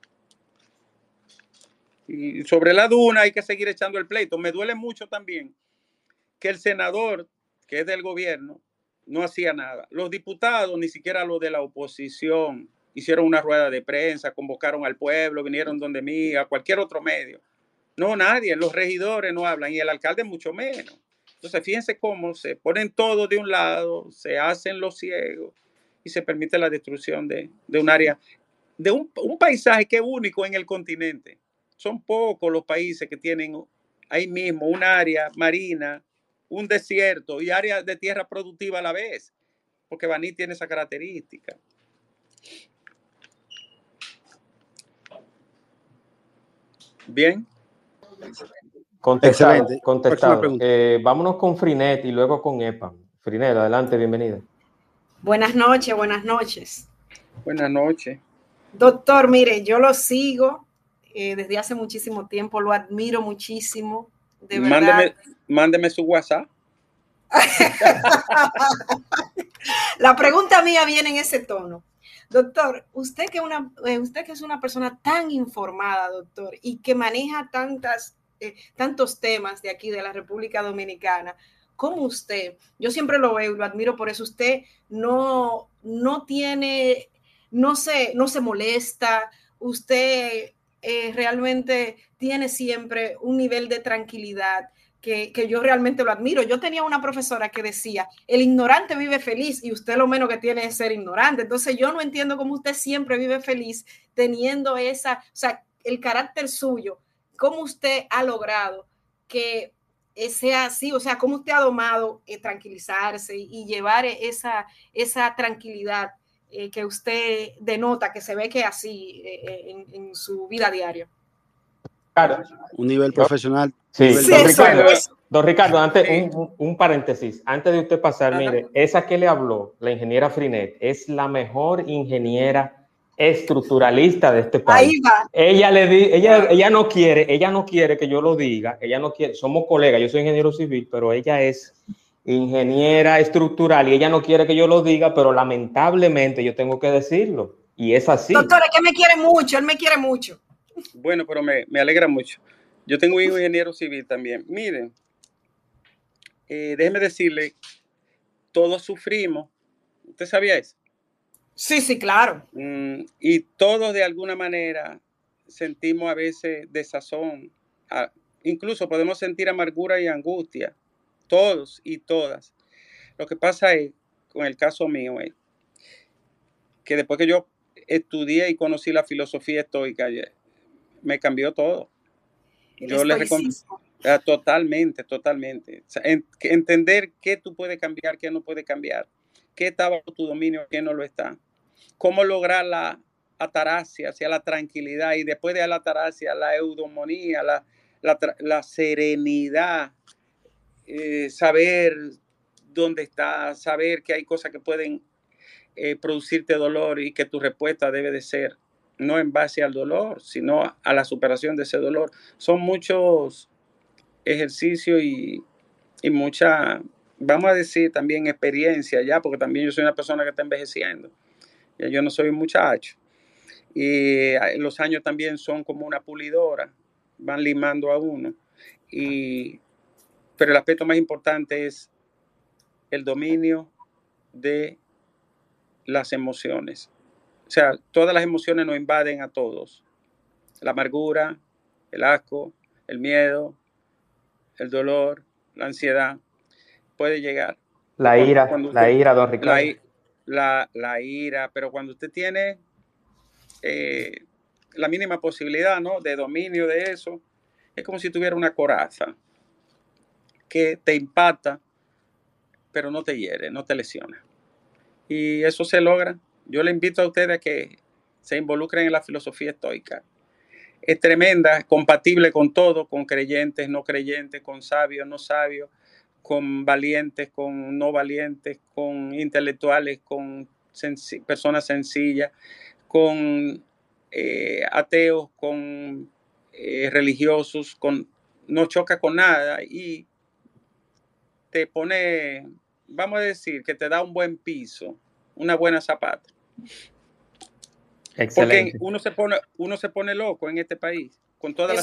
Y sobre la duna hay que seguir echando el pleito. Me duele mucho también que el senador, que es del gobierno, no hacía nada. Los diputados, ni siquiera los de la oposición, hicieron una rueda de prensa, convocaron al pueblo, vinieron donde mí, a cualquier otro medio. No, nadie, los regidores no hablan y el alcalde mucho menos. Entonces, fíjense cómo se ponen todos de un lado, se hacen los ciegos y se permite la destrucción de un área, de un paisaje que es único en el continente. Son pocos los países que tienen ahí mismo un área marina, un desierto y áreas de tierra productiva a la vez, porque Baní tiene esa característica. Bien. Contestado. Vámonos con Frinet y luego con Epa. Frinet, adelante, bienvenida. Buenas noches, buenas noches. Buenas noches. Doctor, mire, yo lo sigo desde hace muchísimo tiempo, lo admiro muchísimo, de verdad. Mándeme su WhatsApp. La pregunta mía viene en ese tono. Doctor, usted que es una persona tan informada, doctor, y que maneja tantos temas de aquí, de la República Dominicana, como usted, yo siempre lo veo y lo admiro por eso, usted no se molesta, usted realmente tiene siempre un nivel de tranquilidad que yo realmente lo admiro. Yo tenía una profesora que decía, el ignorante vive feliz y usted lo menos que tiene es ser ignorante. Entonces yo no entiendo cómo usted siempre vive feliz teniendo el carácter suyo, cómo usted ha logrado que sea así, o sea, cómo usted ha domado tranquilizarse y llevar esa tranquilidad que usted denota, que se ve que así en su vida diaria. Claro. Un nivel profesional. Sí, Nivel don Ricardo, antes un paréntesis. Antes de usted pasar, mire, esa que le habló, la ingeniera Frinet, es la mejor ingeniera estructuralista de este país. Ahí va. Ella no quiere que yo lo diga, ella no quiere, somos colegas, yo soy ingeniero civil, pero ella es ingeniera estructural y ella no quiere que yo lo diga, pero lamentablemente yo tengo que decirlo, y es así. Doctor, es que me quiere mucho, él me quiere mucho. Bueno, pero me alegra mucho. Yo tengo un hijo ingeniero civil también. Miren, déjeme decirle, todos sufrimos. ¿Usted sabía eso? Sí, claro. Y todos de alguna manera sentimos a veces desazón. Incluso podemos sentir amargura y angustia. Todos y todas. Lo que pasa es, con el caso mío, que después que yo estudié y conocí la filosofía estoica, me cambió todo. Yo le recomiendo totalmente. O sea, entender qué tú puedes cambiar, qué no puedes cambiar, qué está bajo tu dominio, qué no lo está. Cómo lograr la ataraxia hacia la tranquilidad y después de la ataraxia, la eudemonía, la serenidad, saber dónde estás, saber que hay cosas que pueden producirte dolor y que tu respuesta debe de ser no en base al dolor, sino a la superación de ese dolor. Son muchos ejercicios y mucha, vamos a decir también experiencia ya, porque también yo soy una persona que está envejeciendo. Ya yo no soy un muchacho. Y los años también son como una pulidora, van limando a uno. Pero el aspecto más importante es el dominio de las emociones. O sea, todas las emociones nos invaden a todos. La amargura, el asco, el miedo, el dolor, la ansiedad, puede llegar. La ira, don Ricardo. La ira, pero cuando usted tiene la mínima posibilidad, ¿no?, de dominio de eso, es como si tuviera una coraza que te impacta, pero no te hiere, no te lesiona. Y eso se logra. Yo le invito a ustedes a que se involucren en la filosofía estoica. Es tremenda, compatible con todo, con creyentes, no creyentes, con sabios, no sabios, con valientes, con no valientes, con intelectuales, con personas sencillas, con ateos, con religiosos, no choca con nada y te pone, vamos a decir, que te da un buen piso, una buena zapata. Excelente. Porque uno se pone loco en este país con toda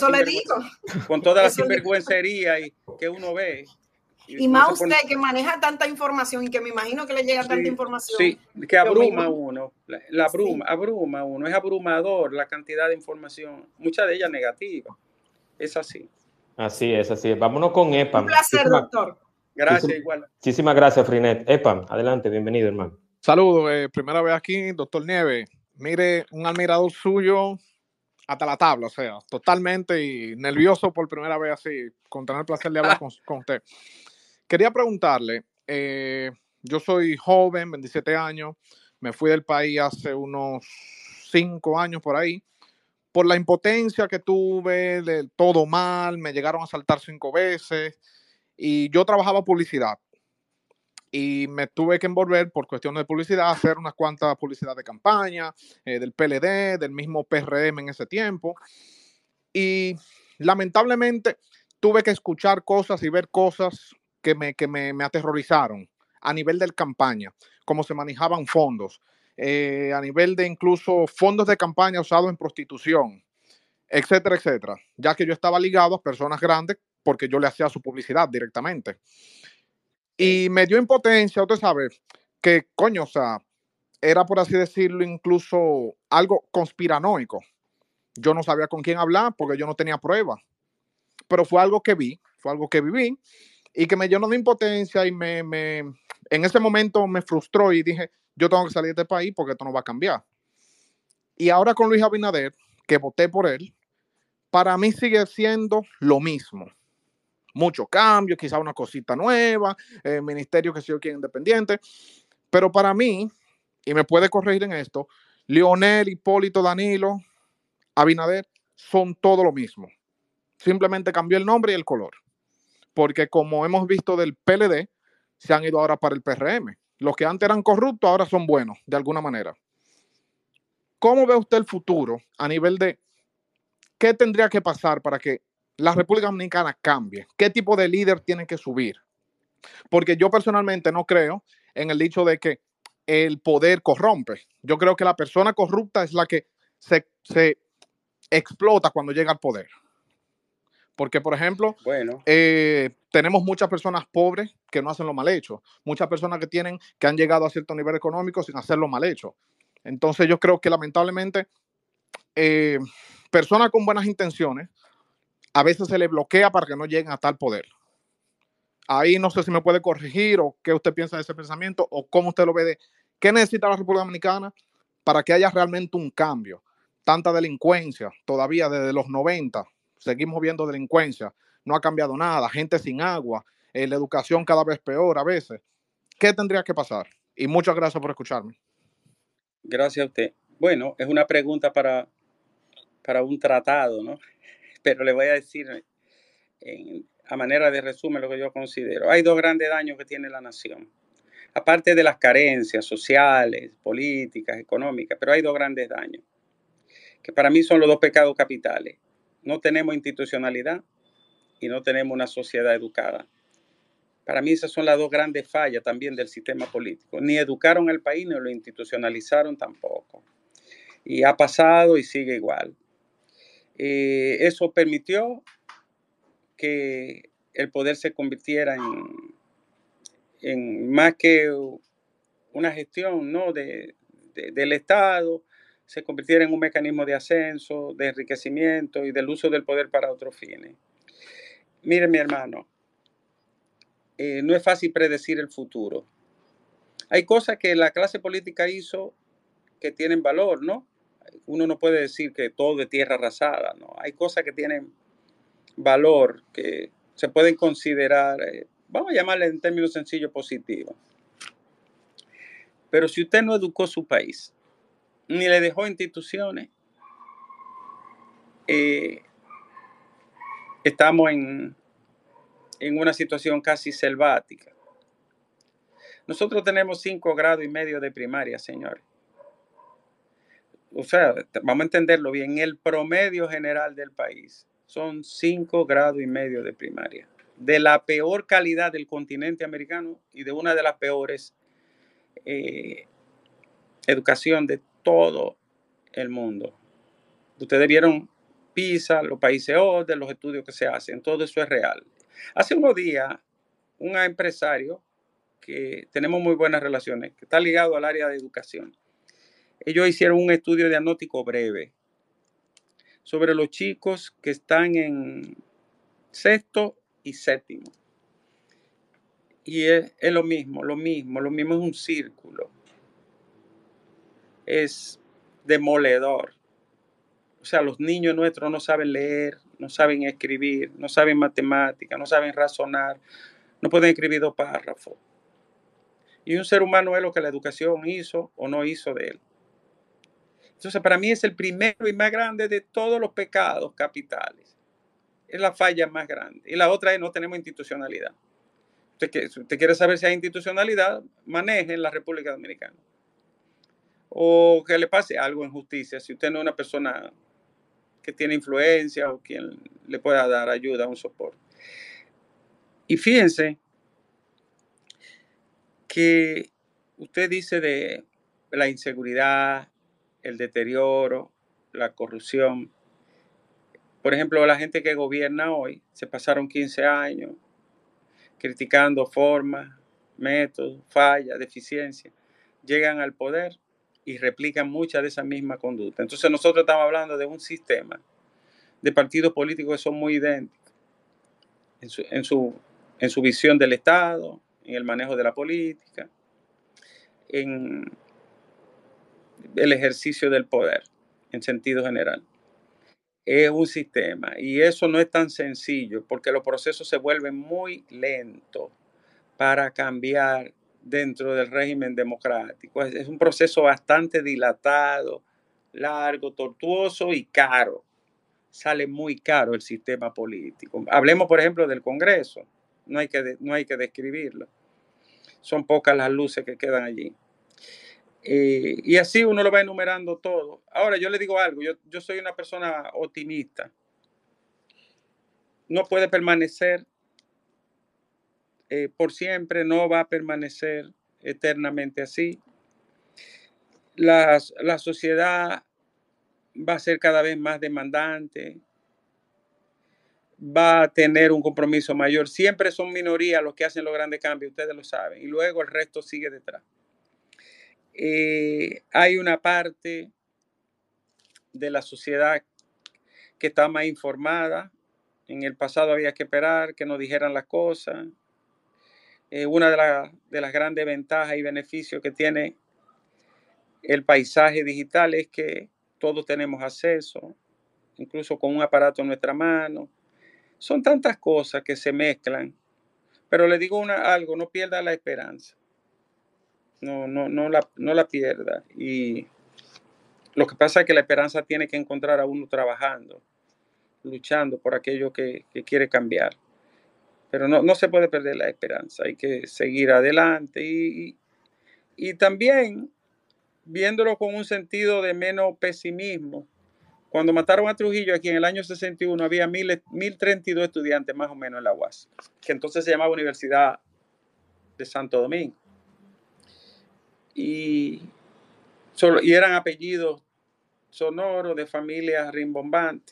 la sinvergüencería que uno ve. Y más usted que maneja tanta información y que me imagino que le llega tanta información. Sí, que abruma a uno. Abruma a uno. Es abrumador la cantidad de información, mucha de ella negativa. Es así. Así es. Vámonos con Epam. Un placer, doctor. Gracias, igual. Muchísimas gracias, Frinet. Epam, adelante, bienvenido, hermano. Saludos, primera vez aquí, doctor Nieves. Mire, un admirador suyo hasta la tabla, o sea, totalmente y nervioso por primera vez así, con tener el placer de hablar con usted. Quería preguntarle, yo soy joven, 27 años, me fui del país hace unos 5 años por ahí, por la impotencia que tuve, de todo mal, me llegaron a asaltar 5 veces y yo trabajaba publicidad. Y me tuve que envolver por cuestiones de publicidad, hacer unas cuantas publicidades de campaña, del PLD, del mismo PRM en ese tiempo. Y lamentablemente tuve que escuchar cosas y ver cosas que me aterrorizaron a nivel de campaña, cómo se manejaban fondos, a nivel de incluso fondos de campaña usados en prostitución, etcétera, etcétera, ya que yo estaba ligado a personas grandes porque yo le hacía su publicidad directamente. Y me dio impotencia, usted sabe, que coño, o sea, era por así decirlo incluso algo conspiranoico. Yo no sabía con quién hablar porque yo no tenía pruebas, pero fue algo que vi, fue algo que viví y que me llenó de impotencia y en ese momento me frustró y dije, yo tengo que salir de este país porque esto no va a cambiar. Y ahora con Luis Abinader, que voté por él, para mí sigue siendo lo mismo. Mucho cambio, quizá una cosita nueva, ministerio que yo quiero independiente, pero para mí, y me puede corregir en esto, Leonel, Hipólito, Danilo, Abinader son todo lo mismo. Simplemente cambió el nombre y el color. Porque como hemos visto del PLD, se han ido ahora para el PRM. Los que antes eran corruptos ahora son buenos, de alguna manera. ¿Cómo ve usted el futuro a nivel de qué tendría que pasar para que la República Dominicana cambie? ¿Qué tipo de líder tiene que subir? Porque yo personalmente no creo en el dicho de que el poder corrompe. Yo creo que la persona corrupta es la que se explota cuando llega al poder. Porque, por ejemplo, Bueno, tenemos muchas personas pobres que no hacen lo mal hecho. Muchas personas que han llegado a cierto nivel económico sin hacer lo mal hecho. Entonces yo creo que lamentablemente personas con buenas intenciones a veces se les bloquea para que no lleguen a tal poder. Ahí no sé si me puede corregir o qué usted piensa de ese pensamiento o cómo usted lo ve de qué necesita la República Dominicana para que haya realmente un cambio. Tanta delincuencia, todavía desde los 90 seguimos viendo delincuencia, no ha cambiado nada, gente sin agua, la educación cada vez peor a veces. ¿Qué tendría que pasar? Y muchas gracias por escucharme. gracias a usted. Bueno, es una pregunta para un tratado, ¿no? Pero le voy a decir a manera de resumen lo que yo considero. Hay dos grandes daños que tiene la nación. Aparte de las carencias sociales, políticas, económicas, pero hay dos grandes daños, que para mí son los dos pecados capitales. No tenemos institucionalidad y no tenemos una sociedad educada. Para mí esas son las dos grandes fallas también del sistema político. Ni educaron al país, ni lo institucionalizaron tampoco. Y ha pasado y sigue igual. Eso permitió que el poder se convirtiera en más que una gestión, ¿no? del Estado, se convirtiera en un mecanismo de ascenso, de enriquecimiento y del uso del poder para otros fines. Mire, mi hermano, no es fácil predecir el futuro. Hay cosas que la clase política hizo que tienen valor, ¿no? Uno no puede decir que todo es tierra arrasada, ¿no? Hay cosas que tienen valor, que se pueden considerar, vamos a llamarle en términos sencillos, positivos. Pero si usted no educó su país, ni le dejó instituciones, estamos en una situación casi selvática. Nosotros tenemos 5 grados y medio de primaria, señores. O sea, vamos a entenderlo bien, el promedio general del país son 5 grados y medio de primaria. De la peor calidad del continente americano y de una de las peores educación de todo el mundo. Ustedes vieron PISA, los países de los estudios que se hacen, todo eso es real. Hace unos días, un empresario que tenemos muy buenas relaciones, que está ligado al área de educación, ellos hicieron un estudio diagnóstico breve sobre los chicos que están en sexto y séptimo. Y es lo mismo es un círculo. Es demoledor. O sea, los niños nuestros no saben leer, no saben escribir, no saben matemáticas, no saben razonar, no pueden escribir 2 párrafos. Y un ser humano es lo que la educación hizo o no hizo de él. Entonces, para mí es el primero y más grande de todos los pecados capitales. Es la falla más grande. Y la otra es no tenemos institucionalidad. Si usted quiere saber si hay institucionalidad, maneje en la República Dominicana. O que le pase algo en justicia. Si usted no es una persona que tiene influencia o quien le pueda dar ayuda, un soporte. Y fíjense que usted dice de la inseguridad, el deterioro, la corrupción. Por ejemplo, la gente que gobierna hoy se pasaron 15 años criticando formas, métodos, fallas, deficiencias. Llegan al poder y replican muchas de esas mismas conductas. Entonces nosotros estamos hablando de un sistema de partidos políticos que son muy idénticos en su visión del Estado, en el manejo de la política, en el ejercicio del poder, en sentido general. es un sistema y eso no es tan sencillo porque los procesos se vuelven muy lentos para cambiar dentro del régimen democrático. Es un proceso bastante dilatado, largo, tortuoso y caro. Sale muy caro el sistema político. Hablemos, por ejemplo, del Congreso. No hay que describirlo. Son pocas las luces que quedan allí. Y así uno lo va enumerando todo. Ahora, yo le digo algo. Yo soy una persona optimista. No puede permanecer por siempre, no va a permanecer eternamente así. La sociedad va a ser cada vez más demandante, va a tener un compromiso mayor. Siempre son minorías los que hacen los grandes cambios, ustedes lo saben, y luego el resto sigue detrás. Hay una parte de la sociedad que está más informada. En el pasado había que esperar que nos dijeran las cosas. Una de las grandes ventajas y beneficios que tiene el paisaje digital es que todos tenemos acceso, incluso con un aparato en nuestra mano. Son tantas cosas que se mezclan, pero le digo algo, no pierda la esperanza. No la pierda. Y lo que pasa es que la esperanza tiene que encontrar a uno trabajando, luchando por aquello que quiere cambiar. Pero no se puede perder la esperanza, hay que seguir adelante y también viéndolo con un sentido de menos pesimismo. Cuando mataron a Trujillo aquí en el año 61 había 1032 estudiantes más o menos en la UAS, que entonces se llamaba Universidad de Santo Domingo. Y eran apellidos sonoros de familias rimbombantes.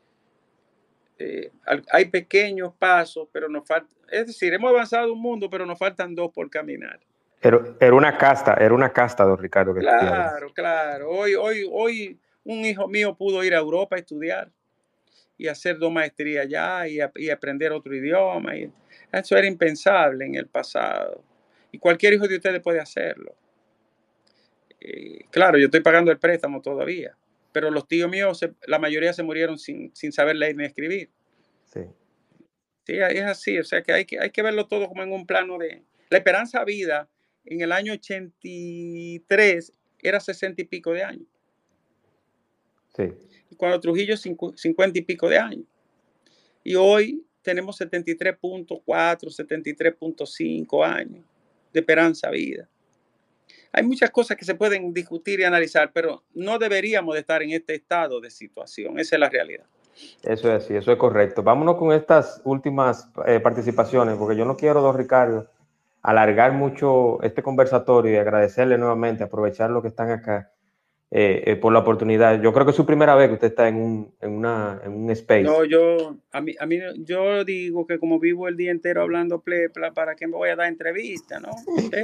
Hay pequeños pasos, pero nos falta, es decir, hemos avanzado un mundo, pero nos faltan 2 por caminar. Era una casta, don Ricardo. Que claro. Hoy un hijo mío pudo ir a Europa a estudiar y hacer 2 maestrías allá y aprender otro idioma. Eso era impensable en el pasado. Y cualquier hijo de ustedes puede hacerlo. Claro, yo estoy pagando el préstamo todavía, pero los tíos míos, la mayoría se murieron sin saber leer ni escribir. Sí. Sí, es así, o sea que hay que verlo todo como en un plano de... La esperanza vida en el año 83 era 60 y pico de años. Sí. Y cuando Trujillo 50 y pico de años. Y hoy tenemos 73.4, 73.5 años de esperanza vida. Hay muchas cosas que se pueden discutir y analizar, pero no deberíamos de estar en este estado de situación. Esa es la realidad. Eso es así, eso es correcto. Vámonos con estas últimas participaciones, porque yo no quiero, don Ricardo, alargar mucho este conversatorio y agradecerle nuevamente, aprovechar lo que están acá por la oportunidad. Yo creo que es su primera vez que usted está en un space. No, yo digo que como vivo el día entero hablando plepla, ¿para qué me voy a dar entrevista, no?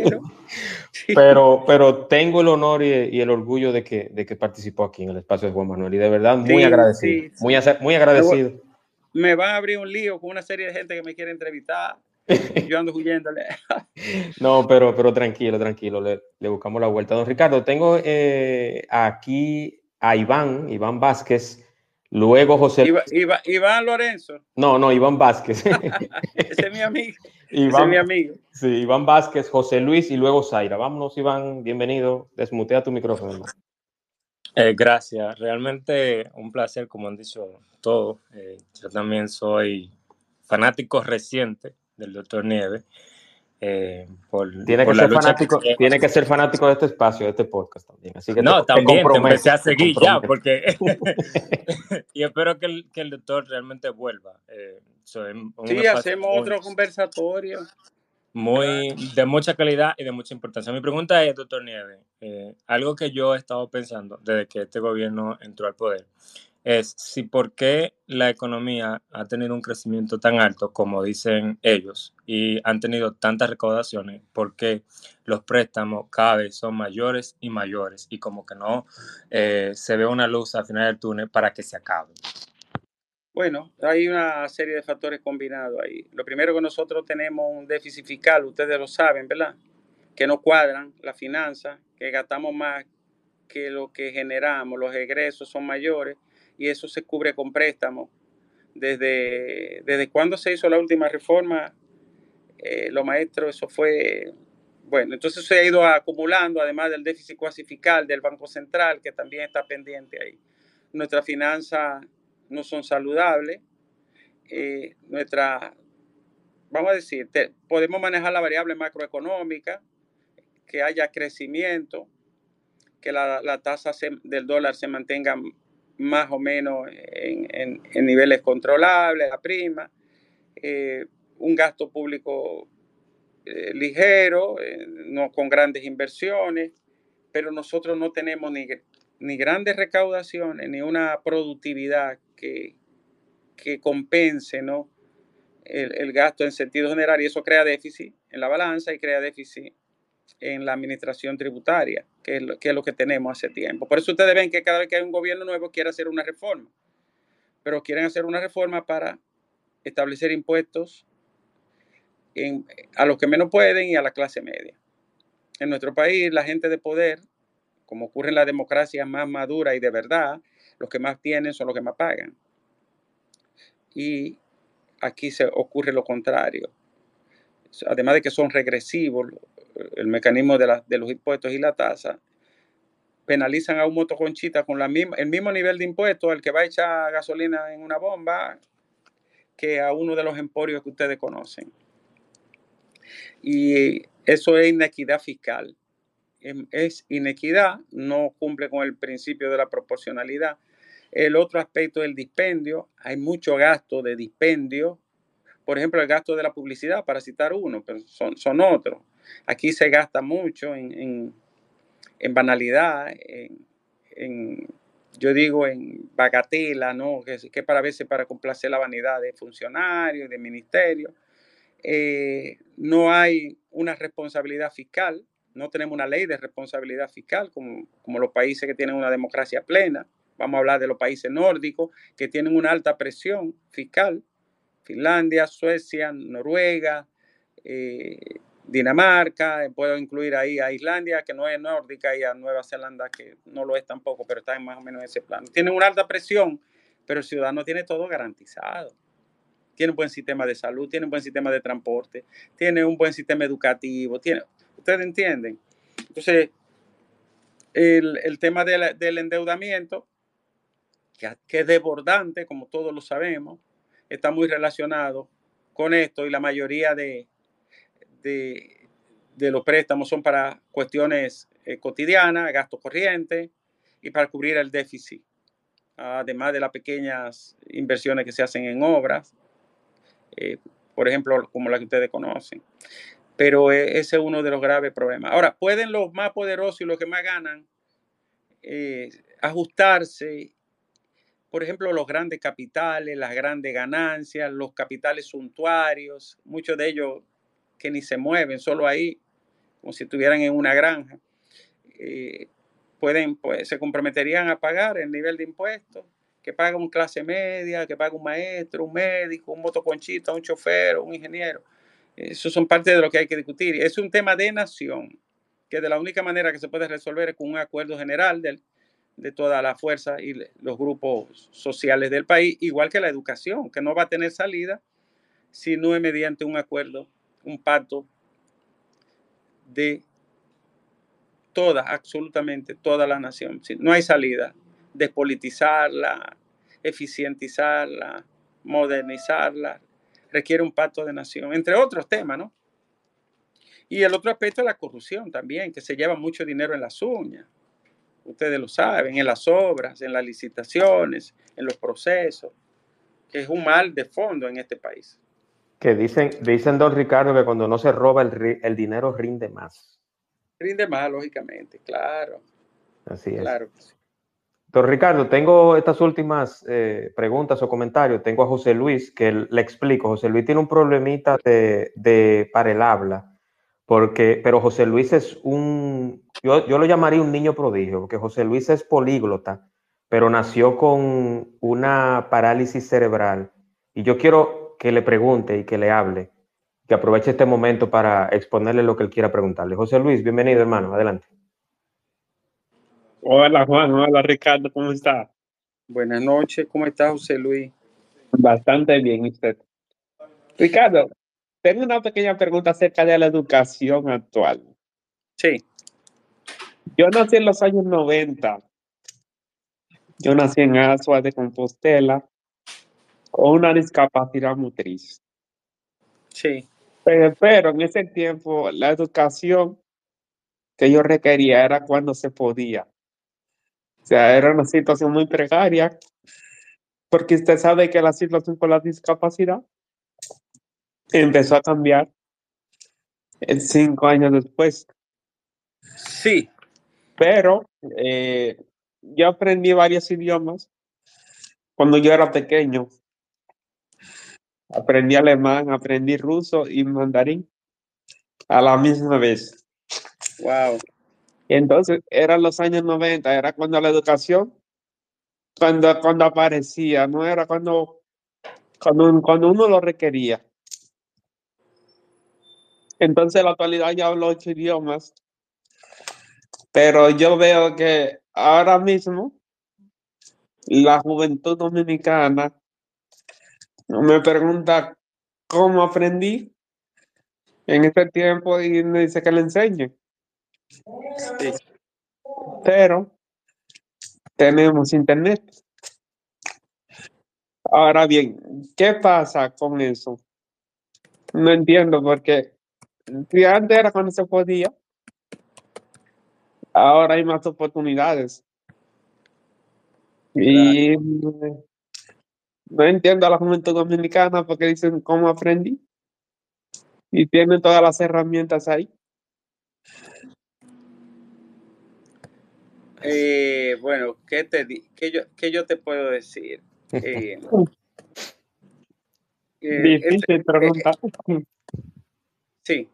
Pero tengo el honor y el orgullo de que participó aquí en el espacio de Juan Manuel y de verdad muy agradecido, sí. Muy agradecido. Me van a abrir un lío con una serie de gente que me quiere entrevistar. Yo ando huyéndole. No, pero tranquilo, le buscamos la vuelta. Don Ricardo, tengo aquí a Iván Vázquez, luego José... Iván Lorenzo. No, Iván Vázquez. Ese es mi amigo. Ese es mi amigo. Sí, Iván Vázquez, José Luis y luego Zaira. Vámonos, Iván, bienvenido. Desmutea tu micrófono, hermano. Gracias, realmente un placer, como han dicho todos. Yo también soy fanático reciente del Dr. Nieves. Tiene que ser fanático de este espacio, de este podcast también. Así que también te empecé a seguir ya, porque y espero que el doctor realmente vuelva. Sí, hacemos otro conversatorio. De mucha calidad y de mucha importancia. Mi pregunta es, doctor Nieves, algo que yo he estado pensando desde que este gobierno entró al poder, es si por qué la economía ha tenido un crecimiento tan alto como dicen ellos y han tenido tantas recaudaciones, por qué los préstamos cada vez son mayores y mayores y como que no se ve una luz al final del túnel para que se acabe. Bueno, hay una serie de factores combinados ahí. Lo primero que nosotros tenemos un déficit fiscal, ustedes lo saben, ¿verdad? Que no cuadran las finanzas, que gastamos más que lo que generamos, los egresos son mayores y eso se cubre con préstamos. Desde cuando se hizo la última reforma, los maestros, eso fue, bueno, entonces se ha ido acumulando, además del déficit cuasi fiscal del Banco Central, que también está pendiente ahí. Nuestras finanzas no son saludables. Vamos a decir, podemos manejar la variable macroeconómica, que haya crecimiento, que la tasa del dólar se mantenga más o menos en niveles controlables, la prima, un gasto público ligero, no con grandes inversiones, pero nosotros no tenemos ni grandes recaudaciones, ni una productividad que compense, ¿no?, el gasto en sentido general, y eso crea déficit en la balanza y crea déficit en la administración tributaria, que es lo que tenemos hace tiempo. Por eso ustedes ven que cada vez que hay un gobierno nuevo quiere hacer una reforma, pero quieren hacer una reforma para establecer impuestos a los que menos pueden y a la clase media. En nuestro país, la gente de poder, como ocurre en la democracia más madura y de verdad, los que más tienen son los que más pagan. Y aquí se ocurre lo contrario. Además de que son regresivos, el mecanismo de los impuestos y la tasa, penalizan a un motoconchita con el mismo nivel de impuestos al que va a echar gasolina en una bomba que a uno de los emporios que ustedes conocen. Y eso es inequidad fiscal. Es inequidad, no cumple con el principio de la proporcionalidad. El otro aspecto es el dispendio. Hay mucho gasto de dispendio. Por ejemplo, el gasto de la publicidad, para citar uno, pero son otros. Aquí se gasta mucho en banalidad, yo digo en bagatela, ¿no?, que para veces para complacer la vanidad de funcionarios, de ministerios. No hay una responsabilidad fiscal, no tenemos una ley de responsabilidad fiscal como los países que tienen una democracia plena. Vamos a hablar de los países nórdicos que tienen una alta presión fiscal: Finlandia, Suecia, Noruega, Dinamarca. Puedo incluir ahí a Islandia, que no es nórdica, y a Nueva Zelanda, que no lo es tampoco, pero está más o menos en ese plano. Tienen una alta presión, pero el ciudadano tiene todo garantizado. Tiene un buen sistema de salud, tiene un buen sistema de transporte, tiene un buen sistema educativo. ¿Ustedes entienden? Entonces, el tema del endeudamiento, que es desbordante, como todos lo sabemos, está muy relacionado con esto, y la mayoría de los préstamos son para cuestiones cotidianas, gasto corriente y para cubrir el déficit, además de las pequeñas inversiones que se hacen en obras, por ejemplo, como la que ustedes conocen. Pero ese es uno de los graves problemas. Ahora, ¿pueden los más poderosos y los que más ganan ajustarse? Por ejemplo, los grandes capitales, las grandes ganancias, los capitales suntuarios, muchos de ellos que ni se mueven, solo ahí, como si estuvieran en una granja, se comprometerían a pagar el nivel de impuestos que paga un clase media, que paga un maestro, un médico, un motoconchito, un chofer, un ingeniero. Eso son parte de lo que hay que discutir. Es un tema de nación, que de la única manera que se puede resolver es con un acuerdo general de toda la fuerza y los grupos sociales del país, igual que la educación, que no va a tener salida si no es mediante un acuerdo, un pacto de absolutamente toda la nación. No hay salida. Despolitizarla, eficientizarla, modernizarla, requiere un pacto de nación, entre otros temas, ¿no? Y el otro aspecto es la corrupción también, que se lleva mucho dinero en las uñas. Ustedes lo saben, en las obras, en las licitaciones, en los procesos, que es un mal de fondo en este país. Que dicen, don Ricardo, que cuando no se roba el dinero rinde más. Rinde más, lógicamente, claro. Así es. Claro que sí. Don Ricardo, tengo estas últimas preguntas o comentarios. Tengo a José Luis, que le explico. José Luis tiene un problemita para el habla, pero José Luis es yo lo llamaría un niño prodigio, porque José Luis es políglota, pero nació con una parálisis cerebral. Y yo quiero que le pregunte y que le hable, que aproveche este momento para exponerle lo que él quiera preguntarle. José Luis, bienvenido, hermano. Adelante. Hola Juan, hola Ricardo, ¿cómo está? Buenas noches, ¿cómo está José Luis? Bastante bien, usted. Ricardo, tengo una pequeña pregunta acerca de la educación actual. Sí. Yo nací en los años 90. Yo nací en Asua de Compostela con una discapacidad motriz. Sí. Pero en ese tiempo la educación que yo requería era cuando se podía. O sea, era una situación muy precaria porque usted sabe que la situación con la discapacidad empezó a cambiar 5 años después. Sí. Pero yo aprendí varios idiomas cuando yo era pequeño. Aprendí alemán, aprendí ruso y mandarín a la misma vez. Wow. Entonces, eran los años 90, era cuando la educación, cuando aparecía, no era cuando uno lo requería. Entonces, en la actualidad ya hablo 8 idiomas, pero yo veo que ahora mismo la juventud dominicana me pregunta cómo aprendí en este tiempo y me dice que le enseñe. Sí. Pero tenemos internet. Ahora bien, ¿qué pasa con eso? No entiendo porque si antes era cuando se podía, ahora hay más oportunidades. Claro. Y no entiendo a la juventud dominicana porque dicen cómo aprendí y tienen todas las herramientas ahí. Bueno, ¿qué yo te puedo decir? Eh, este, Difícil pregunta. sí,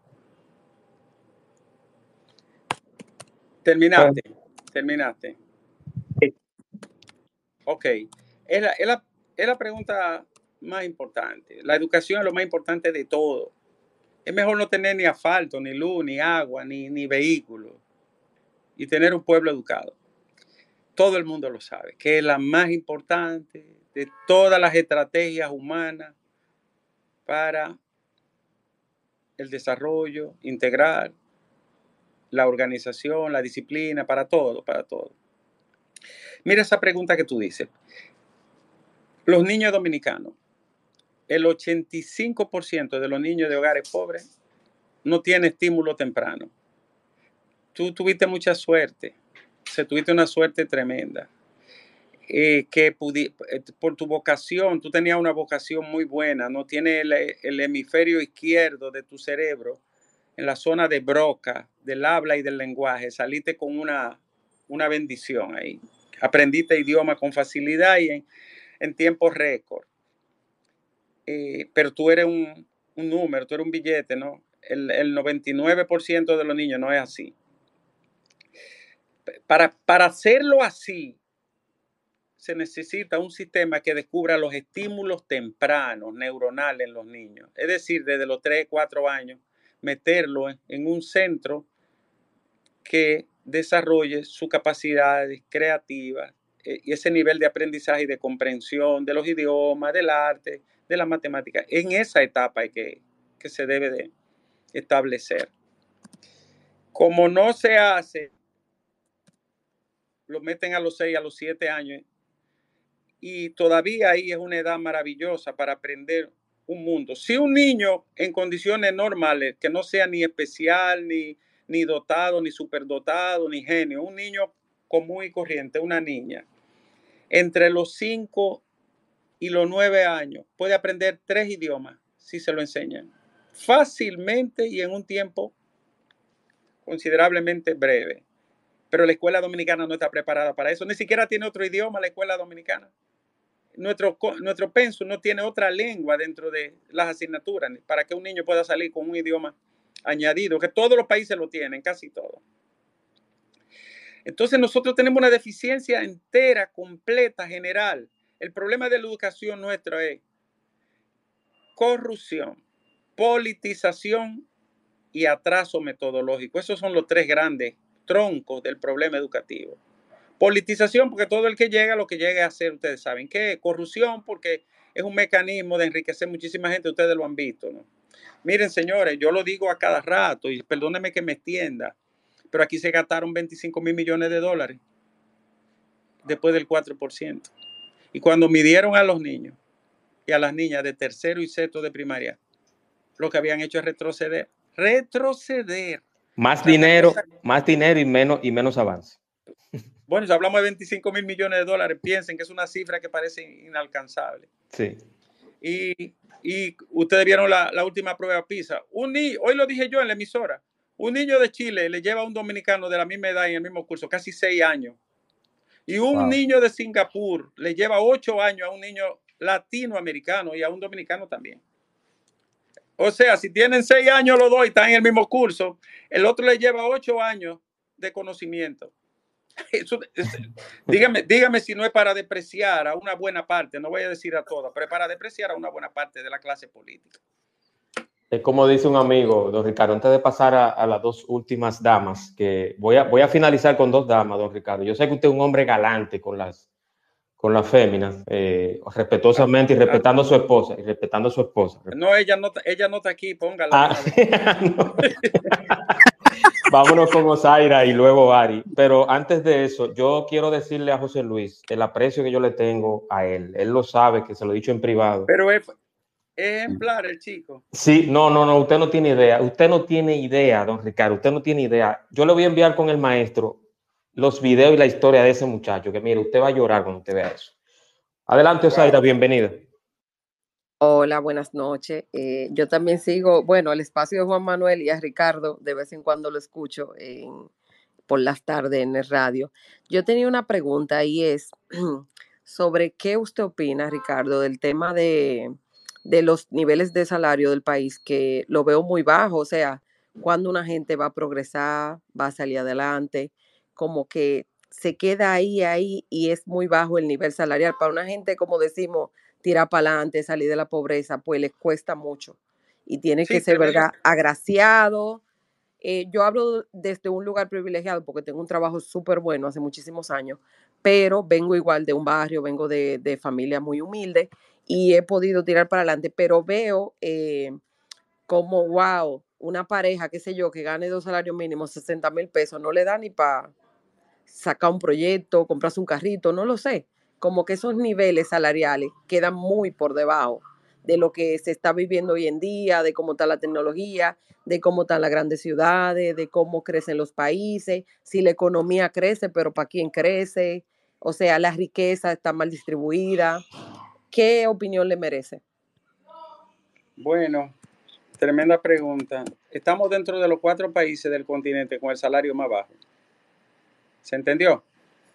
Bueno, terminaste. sí, Ok, es la pregunta más importante. La educación es lo más importante de todo. Es mejor no tener ni asfalto, ni luz, ni agua, ni vehículo y tener un pueblo educado. Todo el mundo lo sabe, que es la más importante de todas las estrategias humanas para el desarrollo integral, la organización, la disciplina, para todo, para todo. Mira esa pregunta que tú dices. Los niños dominicanos, el 85% de los niños de hogares pobres no tiene estímulo temprano. Tú tuviste mucha suerte, tuviste una suerte tremenda. Por tu vocación, tú tenías una vocación muy buena, no tienes el hemisferio izquierdo de tu cerebro en la zona de Broca, del habla y del lenguaje, saliste con una bendición ahí. Aprendiste idioma con facilidad y en tiempo récord. Pero tú eres un número, tú eres un billete, ¿no? El 99% de los niños no es así. Para hacerlo así, se necesita un sistema que descubra los estímulos tempranos neuronales en los niños. Es decir, desde los 3, 4 años, meterlo en un centro que desarrolle sus capacidades creativas y ese nivel de aprendizaje y de comprensión de los idiomas, del arte, de la matemática. En esa etapa que se debe de establecer. Como no se hace, lo meten a los 6, a los 7 años y todavía ahí es una edad maravillosa para aprender un mundo. Si un niño en condiciones normales, que no sea ni especial, ni dotado, ni superdotado, ni genio, un niño común y corriente, una niña, entre los 5 y los 9 años, puede aprender 3 idiomas si se lo enseñan fácilmente y en un tiempo considerablemente breve. Pero la escuela dominicana no está preparada para eso, ni siquiera tiene otro idioma la escuela dominicana. Nuestro pensum no tiene otra lengua dentro de las asignaturas para que un niño pueda salir con un idioma añadido, que todos los países lo tienen, casi todos. Entonces nosotros tenemos una deficiencia entera, completa, general. El problema de la educación nuestra es corrupción, politización y atraso metodológico. Esos son los 3 grandes troncos del problema educativo. Politización, porque todo el que llega, lo que llega a hacer, ustedes saben qué, corrupción, porque es un mecanismo de enriquecer muchísima gente, ustedes lo han visto, ¿no? Miren, señores, yo lo digo a cada rato, y perdónenme que me extienda, pero aquí se gastaron 25 mil millones de dólares después del 4%. Y cuando midieron a los niños y a las niñas de tercero y sexto de primaria, lo que habían hecho es retroceder. Retroceder. Más O sea, dinero y menos avance. Bueno, si hablamos de 25 mil millones de dólares, piensen que es una cifra que parece inalcanzable. Sí. Y ustedes vieron la última prueba PISA. Hoy lo dije yo en la emisora. Un niño de Chile le lleva a un dominicano de la misma edad en el mismo curso, casi 6 años. Y un niño de Singapur le lleva 8 años a un niño latinoamericano y a un dominicano también. O sea, si tienen 6 años los dos y están en el mismo curso, el otro le lleva 8 años de conocimiento. Dígame si no es para despreciar a una buena parte, no voy a decir a todas, pero es para despreciar a una buena parte de la clase política. Es como dice un amigo, don Ricardo, antes de pasar a las dos últimas damas, que voy a finalizar con 2 damas, don Ricardo. Yo sé que usted es un hombre galante con las féminas, respetuosamente y respetando a su esposa. No, ella no está aquí, póngala. No. Vámonos con Osaira y luego Ari. Pero antes de eso, yo quiero decirle a José Luis el aprecio que yo le tengo a él. Él lo sabe, que se lo he dicho en privado. Pero es ejemplar el chico. Sí, no, usted no tiene idea. Usted no tiene idea, don Ricardo. Usted no tiene idea. Yo le voy a enviar con el maestro los videos y la historia de ese muchacho, que mire, usted va a llorar cuando usted vea eso. Adelante, Osaira, bienvenida. Hola, buenas noches. Yo también sigo, bueno, el espacio de Juan Manuel y a Ricardo, de vez en cuando lo escucho por las tardes en el radio. Yo tenía una pregunta y es sobre qué usted opina, Ricardo, del tema de los niveles de salario del país, que lo veo muy bajo, o sea, cuando una gente va a progresar, va a salir adelante, como que se queda ahí y es muy bajo el nivel salarial. Para una gente, como decimos, tirar para adelante, salir de la pobreza, pues les cuesta mucho y tiene que ser, ¿verdad?, agraciado. Yo hablo desde un lugar privilegiado porque tengo un trabajo súper bueno hace muchísimos años, pero vengo igual de un barrio, vengo de familia muy humilde y he podido tirar para adelante, pero veo como, wow, una pareja, qué sé yo, que gane 2 salarios mínimos, 60,000 pesos, no le da ni para sacar un proyecto, comprarse un carrito, no lo sé. Como que esos niveles salariales quedan muy por debajo de lo que se está viviendo hoy en día, de cómo está la tecnología, de cómo están las grandes ciudades, de cómo crecen los países, si la economía crece, pero ¿para quién crece? O sea, la riqueza está mal distribuida. ¿Qué opinión le merece? Bueno, tremenda pregunta. Estamos dentro de los 4 países del continente con el salario más bajo. ¿Se entendió?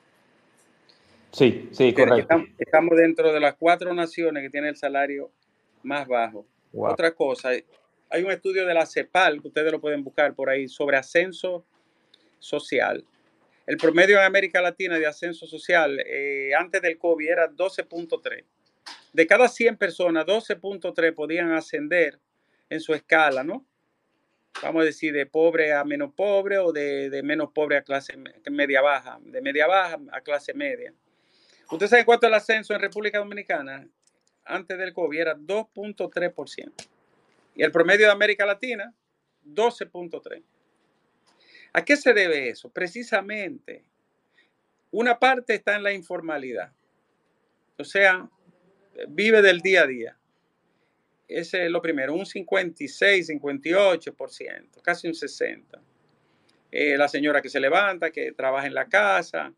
Sí, correcto. Estamos dentro de las 4 naciones que tienen el salario más bajo. Wow. Otra cosa, hay un estudio de la CEPAL, que ustedes lo pueden buscar por ahí, sobre ascenso social. El promedio en América Latina de ascenso social antes del COVID era 12.3. De cada 100 personas, 12.3 podían ascender en su escala, ¿no? Vamos a decir, de pobre a menos pobre o de menos pobre a clase media baja, de media baja a clase media. ¿Usted sabe cuánto es el ascenso en República Dominicana? Antes del COVID era 2.3%. Y el promedio de América Latina, 12.3%. ¿A qué se debe eso? Precisamente, una parte está en la informalidad. O sea, vive del día a día. Ese es lo primero, un 56, 58%, casi un 60%. La señora que se levanta, que trabaja en la casa,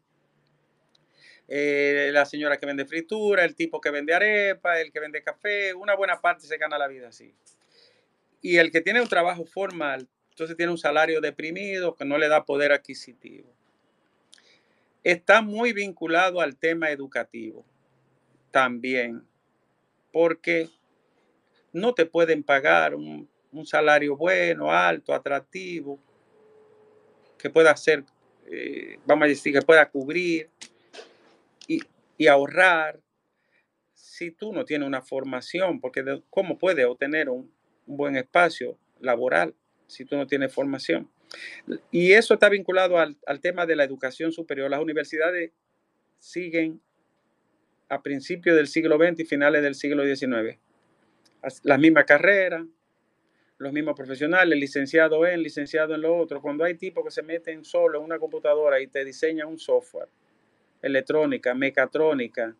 la señora que vende fritura, el tipo que vende arepa, el que vende café, una buena parte se gana la vida así. Y el que tiene un trabajo formal, entonces tiene un salario deprimido que no le da poder adquisitivo. Está muy vinculado al tema educativo también, porque no te pueden pagar un salario bueno, alto, atractivo, que pueda hacer, vamos a decir, que pueda cubrir y ahorrar si tú no tienes una formación, porque ¿cómo puedes obtener un buen espacio laboral si tú no tienes formación? Y eso está vinculado al tema de la educación superior. Las universidades siguen a principios del siglo XX y finales del siglo XIX. Las mismas carreras, los mismos profesionales, licenciado en lo otro. Cuando hay tipos que se meten solo en una computadora y te diseñan un software, electrónica, mecatrónica,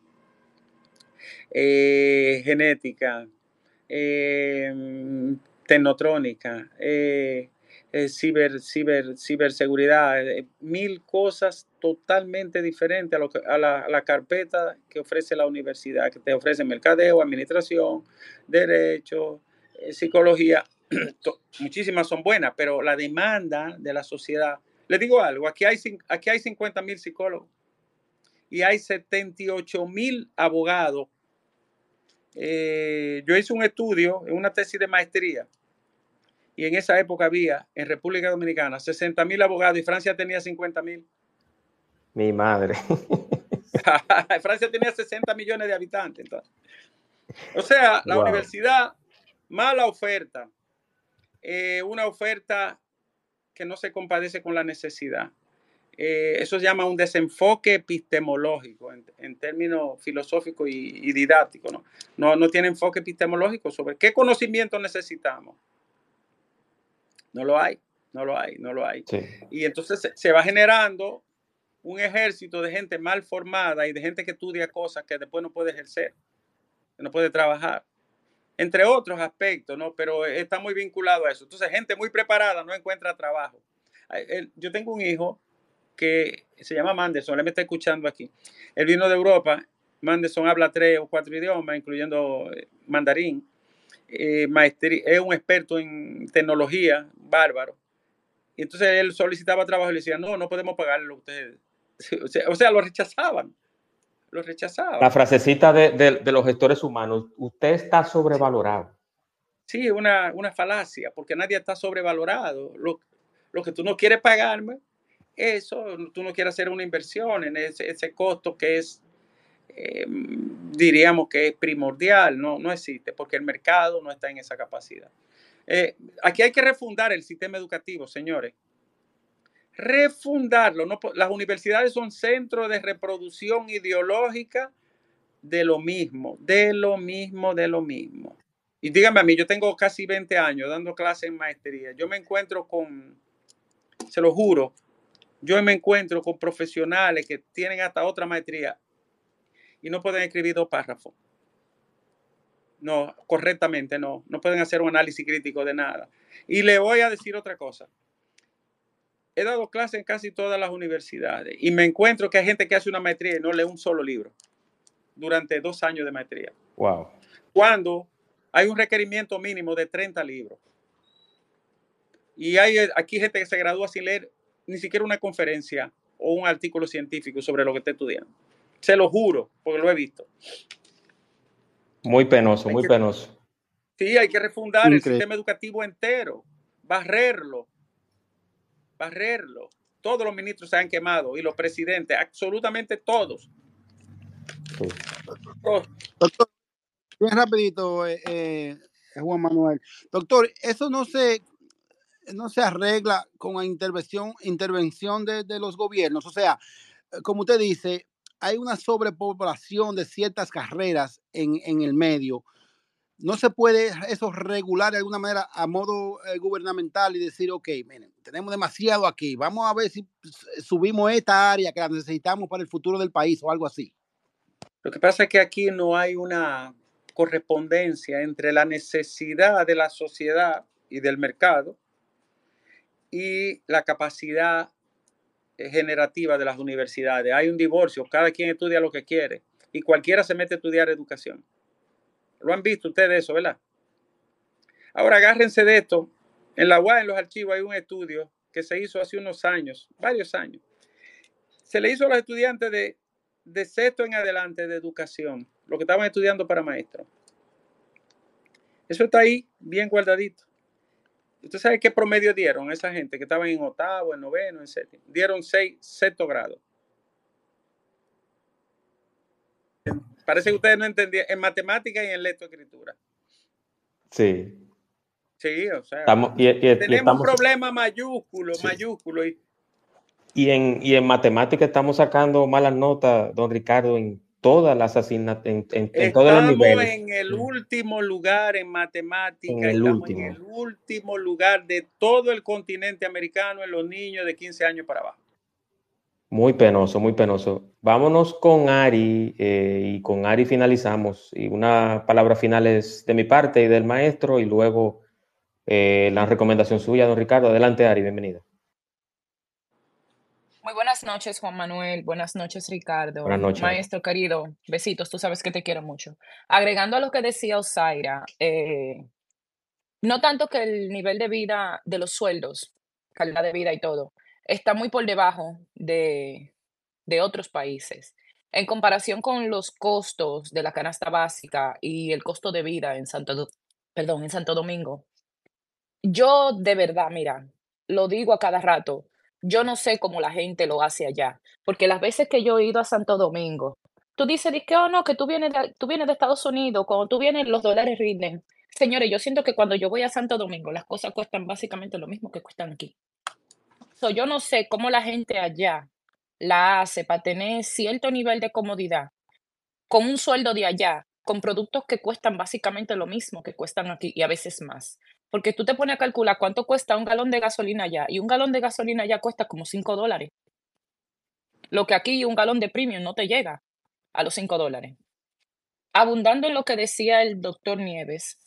genética, tecnotrónica, ciberseguridad, mil cosas totalmente diferentes a la carpeta que ofrece la universidad, que te ofrece mercadeo, administración, derecho, psicología. Muchísimas son buenas, pero la demanda de la sociedad, les digo algo, aquí hay 50,000 psicólogos y hay 78,000 abogados. Yo hice un estudio, una tesis de maestría, y en esa época había en República Dominicana 60,000 abogados y Francia tenía 50,000. Mi madre. Francia tenía 60 millones de habitantes. Entonces. O sea, la universidad, mala oferta, una oferta que no se compadece con la necesidad. Eso se llama un desenfoque epistemológico en términos filosóficos y didácticos, ¿no? No tiene enfoque epistemológico sobre qué conocimiento necesitamos. No lo hay. Sí. Y entonces se va generando un ejército de gente mal formada y de gente que estudia cosas que después no puede ejercer, que no puede trabajar, entre otros aspectos, ¿no? Pero está muy vinculado a eso. Entonces, gente muy preparada no encuentra trabajo. Yo tengo un hijo que se llama Manderson, él me está escuchando aquí. Él vino de Europa. Manderson habla 3 o 4 idiomas, incluyendo mandarín. Maestría, es un experto en tecnología, bárbaro. Y entonces él solicitaba trabajo y le decía, no podemos pagarle a ustedes. O sea, lo rechazaban. La frasecita de los gestores humanos, usted está sobrevalorado. Sí, una falacia, porque nadie está sobrevalorado. Lo que tú no quieres pagarme, eso, tú no quieres hacer una inversión en ese costo que es, diríamos que es primordial, no existe, porque el mercado no está en esa capacidad. Aquí hay que refundar el sistema educativo, señores. Refundarlo. No, las universidades son centros de reproducción ideológica de lo mismo. Y dígame a mí, yo tengo casi 20 años dando clases en maestría. Yo me encuentro se lo juro, yo me encuentro con profesionales que tienen hasta otra maestría y no pueden escribir 2 párrafos. No, correctamente no pueden hacer un análisis crítico de nada. Y le voy a decir otra cosa. He dado clases en casi todas las universidades y me encuentro que hay gente que hace una maestría y no lee un solo libro durante 2 años de maestría. Wow. Cuando hay un requerimiento mínimo de 30 libros. Y hay aquí gente que se gradúa sin leer ni siquiera una conferencia o un artículo científico sobre lo que está estudiando. Se lo juro, porque lo he visto. Muy penoso, muy penoso. Sí, hay que refundar el sistema educativo entero, barrerlo. Todos los ministros se han quemado y los presidentes, absolutamente todos. Sí. Doctor, bien rapidito, Juan Manuel. Doctor, eso no se arregla con la intervención de los gobiernos. O sea, como usted dice, hay una sobrepoblación de ciertas carreras en el medio. ¿No se puede eso regular de alguna manera a modo gubernamental y decir, ok, miren, tenemos demasiado aquí, vamos a ver si subimos esta área que la necesitamos para el futuro del país o algo así? Lo que pasa es que aquí no hay una correspondencia entre la necesidad de la sociedad y del mercado y la capacidad generativa de las universidades. Hay un divorcio, cada quien estudia lo que quiere y cualquiera se mete a estudiar educación. Lo han visto ustedes eso, ¿verdad? Ahora agárrense de esto. En la UAS, en los archivos, hay un estudio que se hizo hace unos años, varios años. Se le hizo a los estudiantes de sexto en adelante de educación, lo que estaban estudiando para maestro. Eso está ahí, bien guardadito. ¿Usted sabe qué promedio dieron esa gente que estaban en octavo, en noveno, en séptimo? Dieron 6, sexto grado. Parece que ustedes no entendían en matemática y en lectoescritura. Sí. Sí, o sea, Estamos, tenemos un estamos, problema mayúsculo, sí. mayúsculo. Y en matemáticas estamos sacando malas notas, don Ricardo, en todas las asignaturas, en todos los Estamos niveles. en el último lugar en matemática, En el estamos en último. el último lugar de todo el continente americano en los niños de 15 años para abajo. Muy penoso, muy penoso. Vámonos con Ari y con Ari finalizamos. Y una palabra final es de mi parte y del maestro y luego la recomendación suya, don Ricardo. Adelante, Ari, bienvenida. Muy buenas noches, Juan Manuel. Buenas noches, Ricardo. Buenas noches, Ari. Maestro querido, besitos, tú sabes que te quiero mucho. Agregando a lo que decía Osaira, no tanto que el nivel de vida de los sueldos, calidad de vida y todo, está muy por debajo de otros países. En comparación con los costos de la canasta básica y el costo de vida en en Santo Domingo, yo de verdad, mira, lo digo a cada rato, yo no sé cómo la gente lo hace allá, porque las veces que yo he ido a Santo Domingo, tú dices que, oh no, que tú vienes de Estados Unidos, cuando tú vienes los dólares rinden. Señores, yo siento que cuando yo voy a Santo Domingo, las cosas cuestan básicamente lo mismo que cuestan aquí. So, yo no sé cómo la gente allá la hace para tener cierto nivel de comodidad con un sueldo de allá, con productos que cuestan básicamente lo mismo que cuestan aquí y a veces más. Porque tú te pones a calcular cuánto cuesta un galón de gasolina allá y un galón de gasolina allá cuesta como $5. Lo que aquí un galón de premium no te llega a los $5. Abundando en lo que decía el doctor Nieves,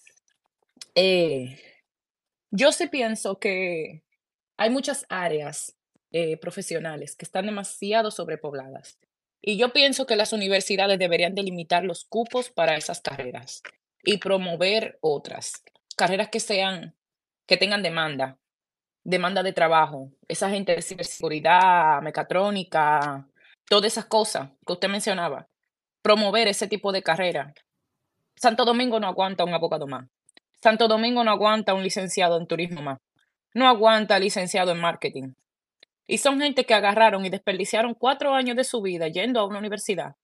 yo sí pienso que hay muchas áreas profesionales que están demasiado sobrepobladas. Y yo pienso que las universidades deberían delimitar los cupos para esas carreras y promover otras carreras que tengan demanda de trabajo. Esa gente de ciberseguridad, mecatrónica, todas esas cosas que usted mencionaba. Promover ese tipo de carrera. Santo Domingo no aguanta un abogado más. Santo Domingo no aguanta un licenciado en turismo más. No aguanta licenciado en marketing. Y son gente que agarraron y desperdiciaron 4 años de su vida yendo a una universidad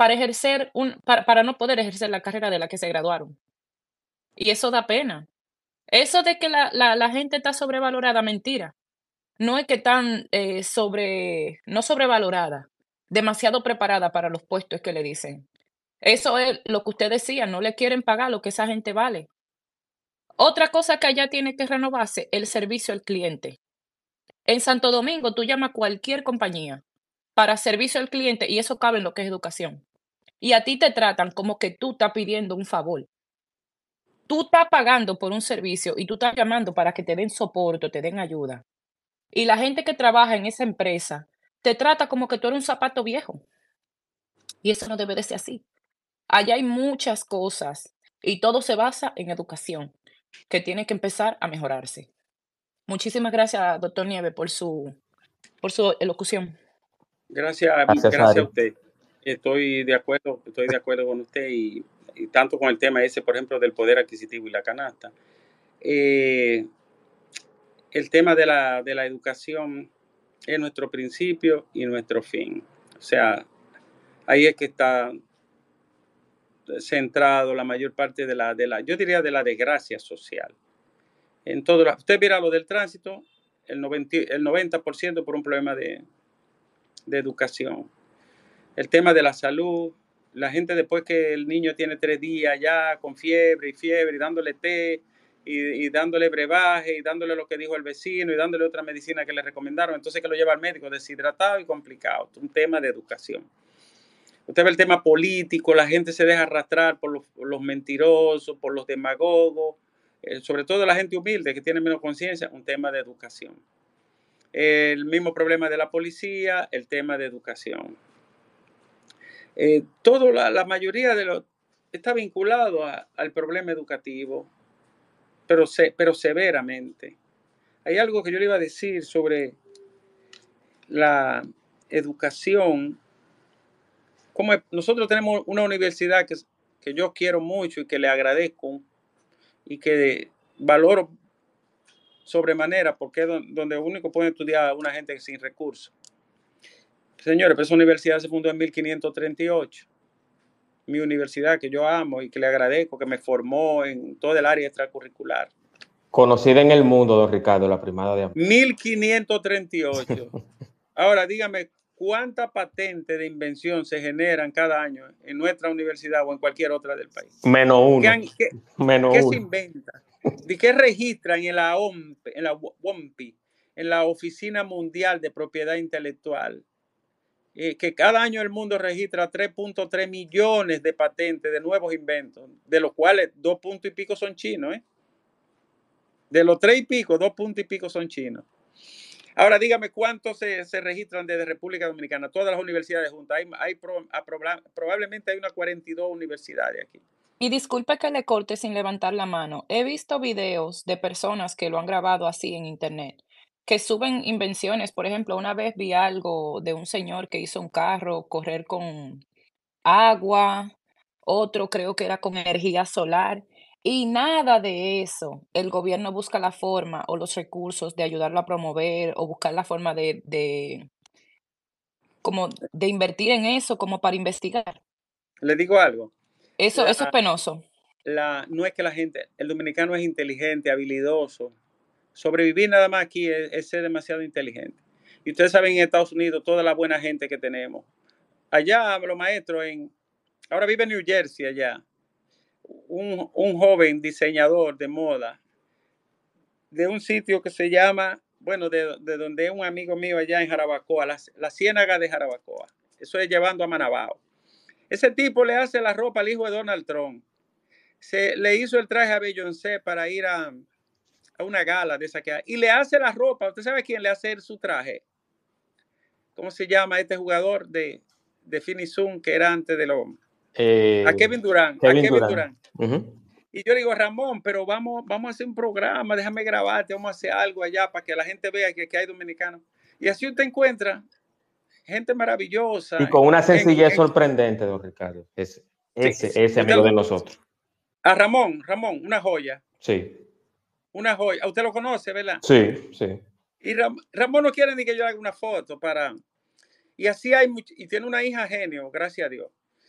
para no poder ejercer la carrera de la que se graduaron. Y eso da pena. Eso de que la gente está sobrevalorada, mentira. No es que están no sobrevalorada, demasiado preparada para los puestos que le dicen. Eso es lo que usted decía, no le quieren pagar lo que esa gente vale. Otra cosa que allá tiene que renovarse, el servicio al cliente. En Santo Domingo tú llamas a cualquier compañía para servicio al cliente y eso cabe en lo que es educación. Y a ti te tratan como que tú estás pidiendo un favor. Tú estás pagando por un servicio y tú estás llamando para que te den soporte, te den ayuda. Y la gente que trabaja en esa empresa te trata como que tú eres un zapato viejo. Y eso no debe de ser así. Allá hay muchas cosas y todo se basa en educación, que tiene que empezar a mejorarse. Muchísimas gracias, doctor Nieves, por su elocución. Gracias, Gracias, gracias a Ari. usted. Estoy de acuerdo con usted y tanto con el tema ese, por ejemplo, del poder adquisitivo y la canasta. El tema de la educación es nuestro principio y nuestro fin. O sea, ahí es que está centrado la mayor parte yo diría de la desgracia social. En todo, usted mira lo del tránsito, el 90% por un problema de educación. El tema de la salud, la gente después que el niño tiene 3 días ya con fiebre y dándole té y dándole brebaje y dándole lo que dijo el vecino y dándole otra medicina que le recomendaron, entonces que lo lleva al médico deshidratado y complicado. Un tema de educación. Usted ve el tema político, la gente se deja arrastrar por los mentirosos, por los demagogos, sobre todo la gente humilde que tiene menos conciencia, un tema de educación. El mismo problema de la policía, el tema de educación. La mayoría de está vinculado al problema educativo, pero severamente. Hay algo que yo le iba a decir sobre la educación. Nosotros tenemos una universidad que yo quiero mucho y que le agradezco y que valoro sobremanera porque es donde único puede estudiar una gente sin recursos. Señores, pero esa universidad se fundó en 1538. Mi universidad que yo amo y que le agradezco, que me formó en todo el área extracurricular. Conocida en el mundo, don Ricardo, la primada de América. 1538. Ahora, dígame, ¿cuántas patentes de invención se generan cada año en nuestra universidad o en cualquier otra del país? Menos uno. ¿Qué se inventa? ¿De qué registran en la WOMPI, en la Oficina Mundial de Propiedad Intelectual? Que cada año el mundo registra 3.3 millones de patentes de nuevos inventos, de los cuales 2 puntos y pico son chinos, De los 3 y pico, 2 puntos y pico son chinos. Ahora dígame cuántos se registran desde República Dominicana, todas las universidades juntas. Probablemente hay unas 42 universidades aquí. Y disculpe que le corte sin levantar la mano. He visto videos de personas que lo han grabado así en internet, que suben invenciones. Por ejemplo, una vez vi algo de un señor que hizo un carro correr con agua, otro creo que era con energía solar, y nada de eso. El gobierno busca la forma o los recursos de ayudarlo a promover o buscar la forma como de invertir en eso, como para investigar. Le digo algo. Eso es penoso. No es que el dominicano es inteligente, habilidoso. Sobrevivir nada más aquí es ser demasiado inteligente. Y ustedes saben en Estados Unidos toda la buena gente que tenemos. Allá los maestros ahora vive en New Jersey allá. Un joven diseñador de moda de un sitio que se llama, de donde es un amigo mío allá en Jarabacoa, la Ciénaga de Jarabacoa. Eso es llevando a Manabao. Ese tipo le hace la ropa al hijo de Donald Trump. Le hizo el traje a Beyoncé para ir a una gala de esa que hay. Y le hace la ropa. ¿Usted sabe quién le hace su traje? ¿Cómo se llama este jugador de Finizum que era antes de a Kevin Durant. Y yo le digo, Ramón, pero vamos a hacer un programa, déjame grabarte, vamos a hacer algo allá para que la gente vea que hay dominicanos. Y así usted encuentra gente maravillosa. Y con una sencillez sorprendente, don Ricardo. Ese amigo de nosotros. A Ramón, una joya. Sí. Una joya. Usted lo conoce, ¿verdad? Sí. Y Ramón no quiere ni que yo haga una foto para... Y así y tiene una hija genio, gracias a Dios.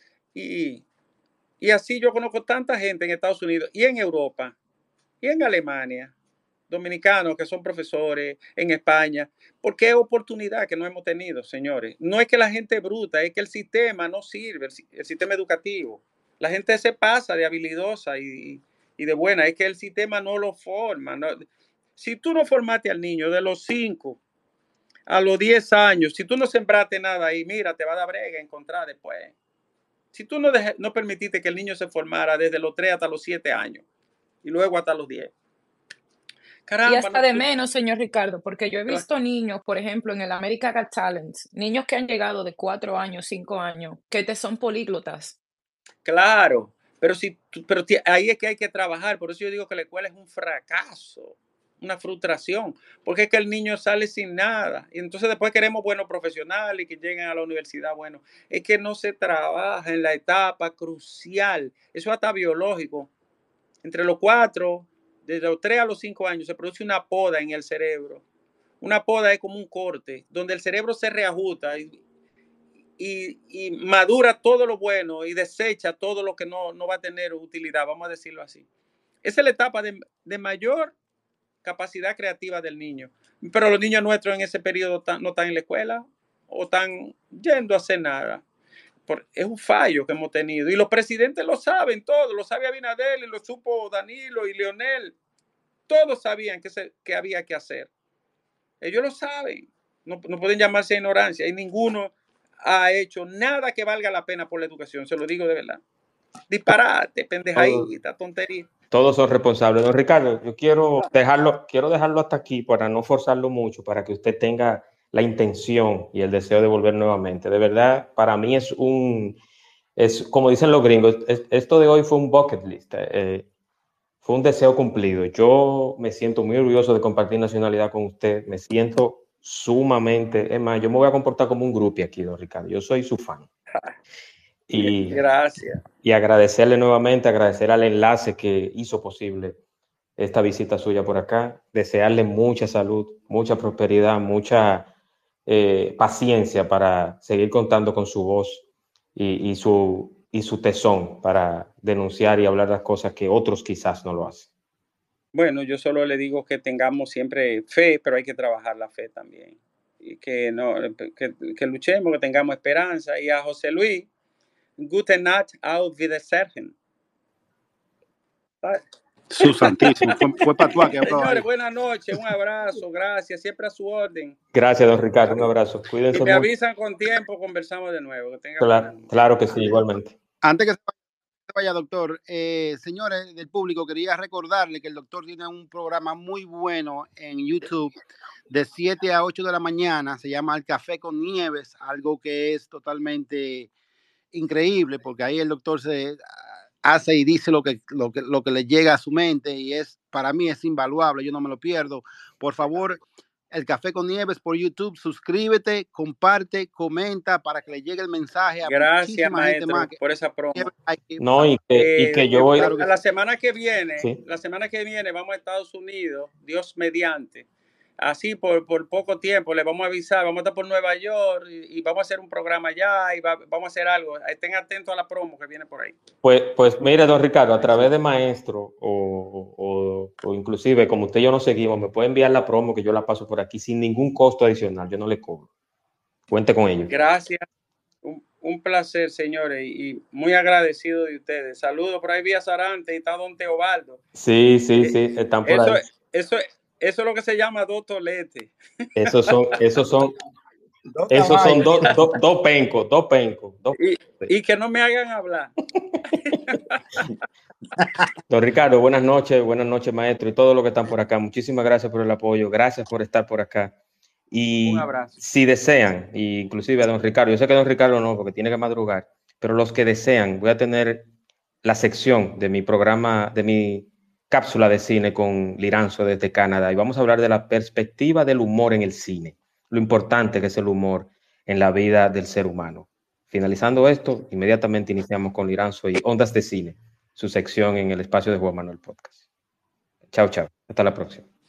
Y así yo conozco tanta gente en Estados Unidos y en Europa y en Alemania, dominicanos que son profesores, en España, porque es oportunidad que no hemos tenido, señores. No es que la gente es bruta, es que el sistema no sirve, el sistema educativo. La gente se pasa de habilidosa y de buena, es que el sistema no lo forma. No. Si tú no formaste al niño de los 5 a los 10 años, si tú no sembraste nada ahí, mira, te va a dar brega encontrar después. Si tú no permitiste que el niño se formara desde los 3 hasta los 7 años y luego hasta los 10. Caramba, y hasta de menos, señor Ricardo, porque yo he visto niños, por ejemplo, en el America Got Talent, niños que han llegado de 4 años, 5 años, que son políglotas. Claro, pero ahí es que hay que trabajar. Por eso yo digo que la escuela es un fracaso, una frustración, porque es que el niño sale sin nada. Y entonces después queremos buenos profesionales y que lleguen a la universidad. Bueno, es que no se trabaja en la etapa crucial. Eso es hasta biológico. Entre los 4, desde los 3 a los 5 años, se produce una poda en el cerebro. Una poda es como un corte, donde el cerebro se reajusta y madura todo lo bueno y desecha todo lo que no va a tener utilidad, vamos a decirlo así. Esa es la etapa de mayor capacidad creativa del niño. Pero los niños nuestros en ese periodo no están en la escuela o están yendo a hacer nada. Es un fallo que hemos tenido. Y los presidentes lo saben todo. Lo sabe Abinader y lo supo Danilo y Leonel. Todos sabían que había que hacer. Ellos lo saben. No pueden llamarse ignorancia. Y ninguno ha hecho nada que valga la pena por la educación. Se lo digo de verdad. Disparate, pendejadita, tontería. Todos son responsables. Don Ricardo, yo quiero dejarlo hasta aquí para no forzarlo mucho, para que usted tenga la intención y el deseo de volver nuevamente. De verdad, para mí es como dicen los gringos, esto de hoy fue un bucket list, fue un deseo cumplido. Yo me siento muy orgulloso de compartir nacionalidad con usted, me siento sumamente, es más, yo me voy a comportar como un groupie aquí, don Ricardo, yo soy su fan. Gracias. Y agradecerle nuevamente, agradecer al enlace que hizo posible esta visita suya por acá, desearle mucha salud, mucha prosperidad, mucha paciencia para seguir contando con su voz y su tesón para denunciar y hablar las cosas que otros quizás no lo hacen. Bueno, yo solo le digo que tengamos siempre fe, pero hay que trabajar la fe también. Y que luchemos, que tengamos esperanza. Y a José Luis, Gute Nacht, auf Wiedersehen. Su santísimo, fue patuá que habló ahí. Señores, buenas noches, un abrazo, gracias, siempre a su orden. Gracias, don Ricardo, un abrazo. Cuídense Si me mucho. avisan con tiempo, conversamos de nuevo. Que tenga Claro que sí, igualmente. Antes que se vaya, doctor, señores del público, quería recordarle que el doctor tiene un programa muy bueno en YouTube de 7 a 8 de la mañana, se llama El Café con Nieves, algo que es totalmente increíble, porque ahí el doctor se hace y dice lo que le llega a su mente, y para mí es invaluable, yo no me lo pierdo. Por favor, El Café con Nieves por YouTube, suscríbete, comparte, comenta para que le llegue el mensaje a muchísima gente más. Por esa promo. No, y que yo voy... Claro que la semana que viene, sí. La semana que viene vamos a Estados Unidos, Dios mediante. Así por poco tiempo le vamos a avisar, vamos a estar por Nueva York y vamos a hacer un programa allá y vamos a hacer algo. Estén atentos a la promo que viene por ahí. Pues mire, don Ricardo, a través de Maestro o inclusive como usted y yo nos seguimos, me puede enviar la promo que yo la paso por aquí sin ningún costo adicional, yo no le cobro. Cuente con ellos. Gracias. Un placer, señores, y muy agradecido de ustedes. Saludos por ahí vía Sarante y está don Teobaldo. Sí, están por ahí. Eso es lo que se llama dos toletes. Esos son dos pencos. Y que no me hagan hablar. Don Ricardo, buenas noches, maestro, y todos los que están por acá. Muchísimas gracias por el apoyo, gracias por estar por acá. Y un abrazo. Si desean, inclusive a don Ricardo, yo sé que don Ricardo no, porque tiene que madrugar, pero los que desean, voy a tener la sección de mi programa, de mi cápsula de cine con Liranzo desde Canadá, y vamos a hablar de la perspectiva del humor en el cine, lo importante que es el humor en la vida del ser humano. Finalizando esto, inmediatamente iniciamos con Liranzo y Ondas de Cine, su sección en el espacio de Juan Manuel Podcast. Chao. Hasta la próxima.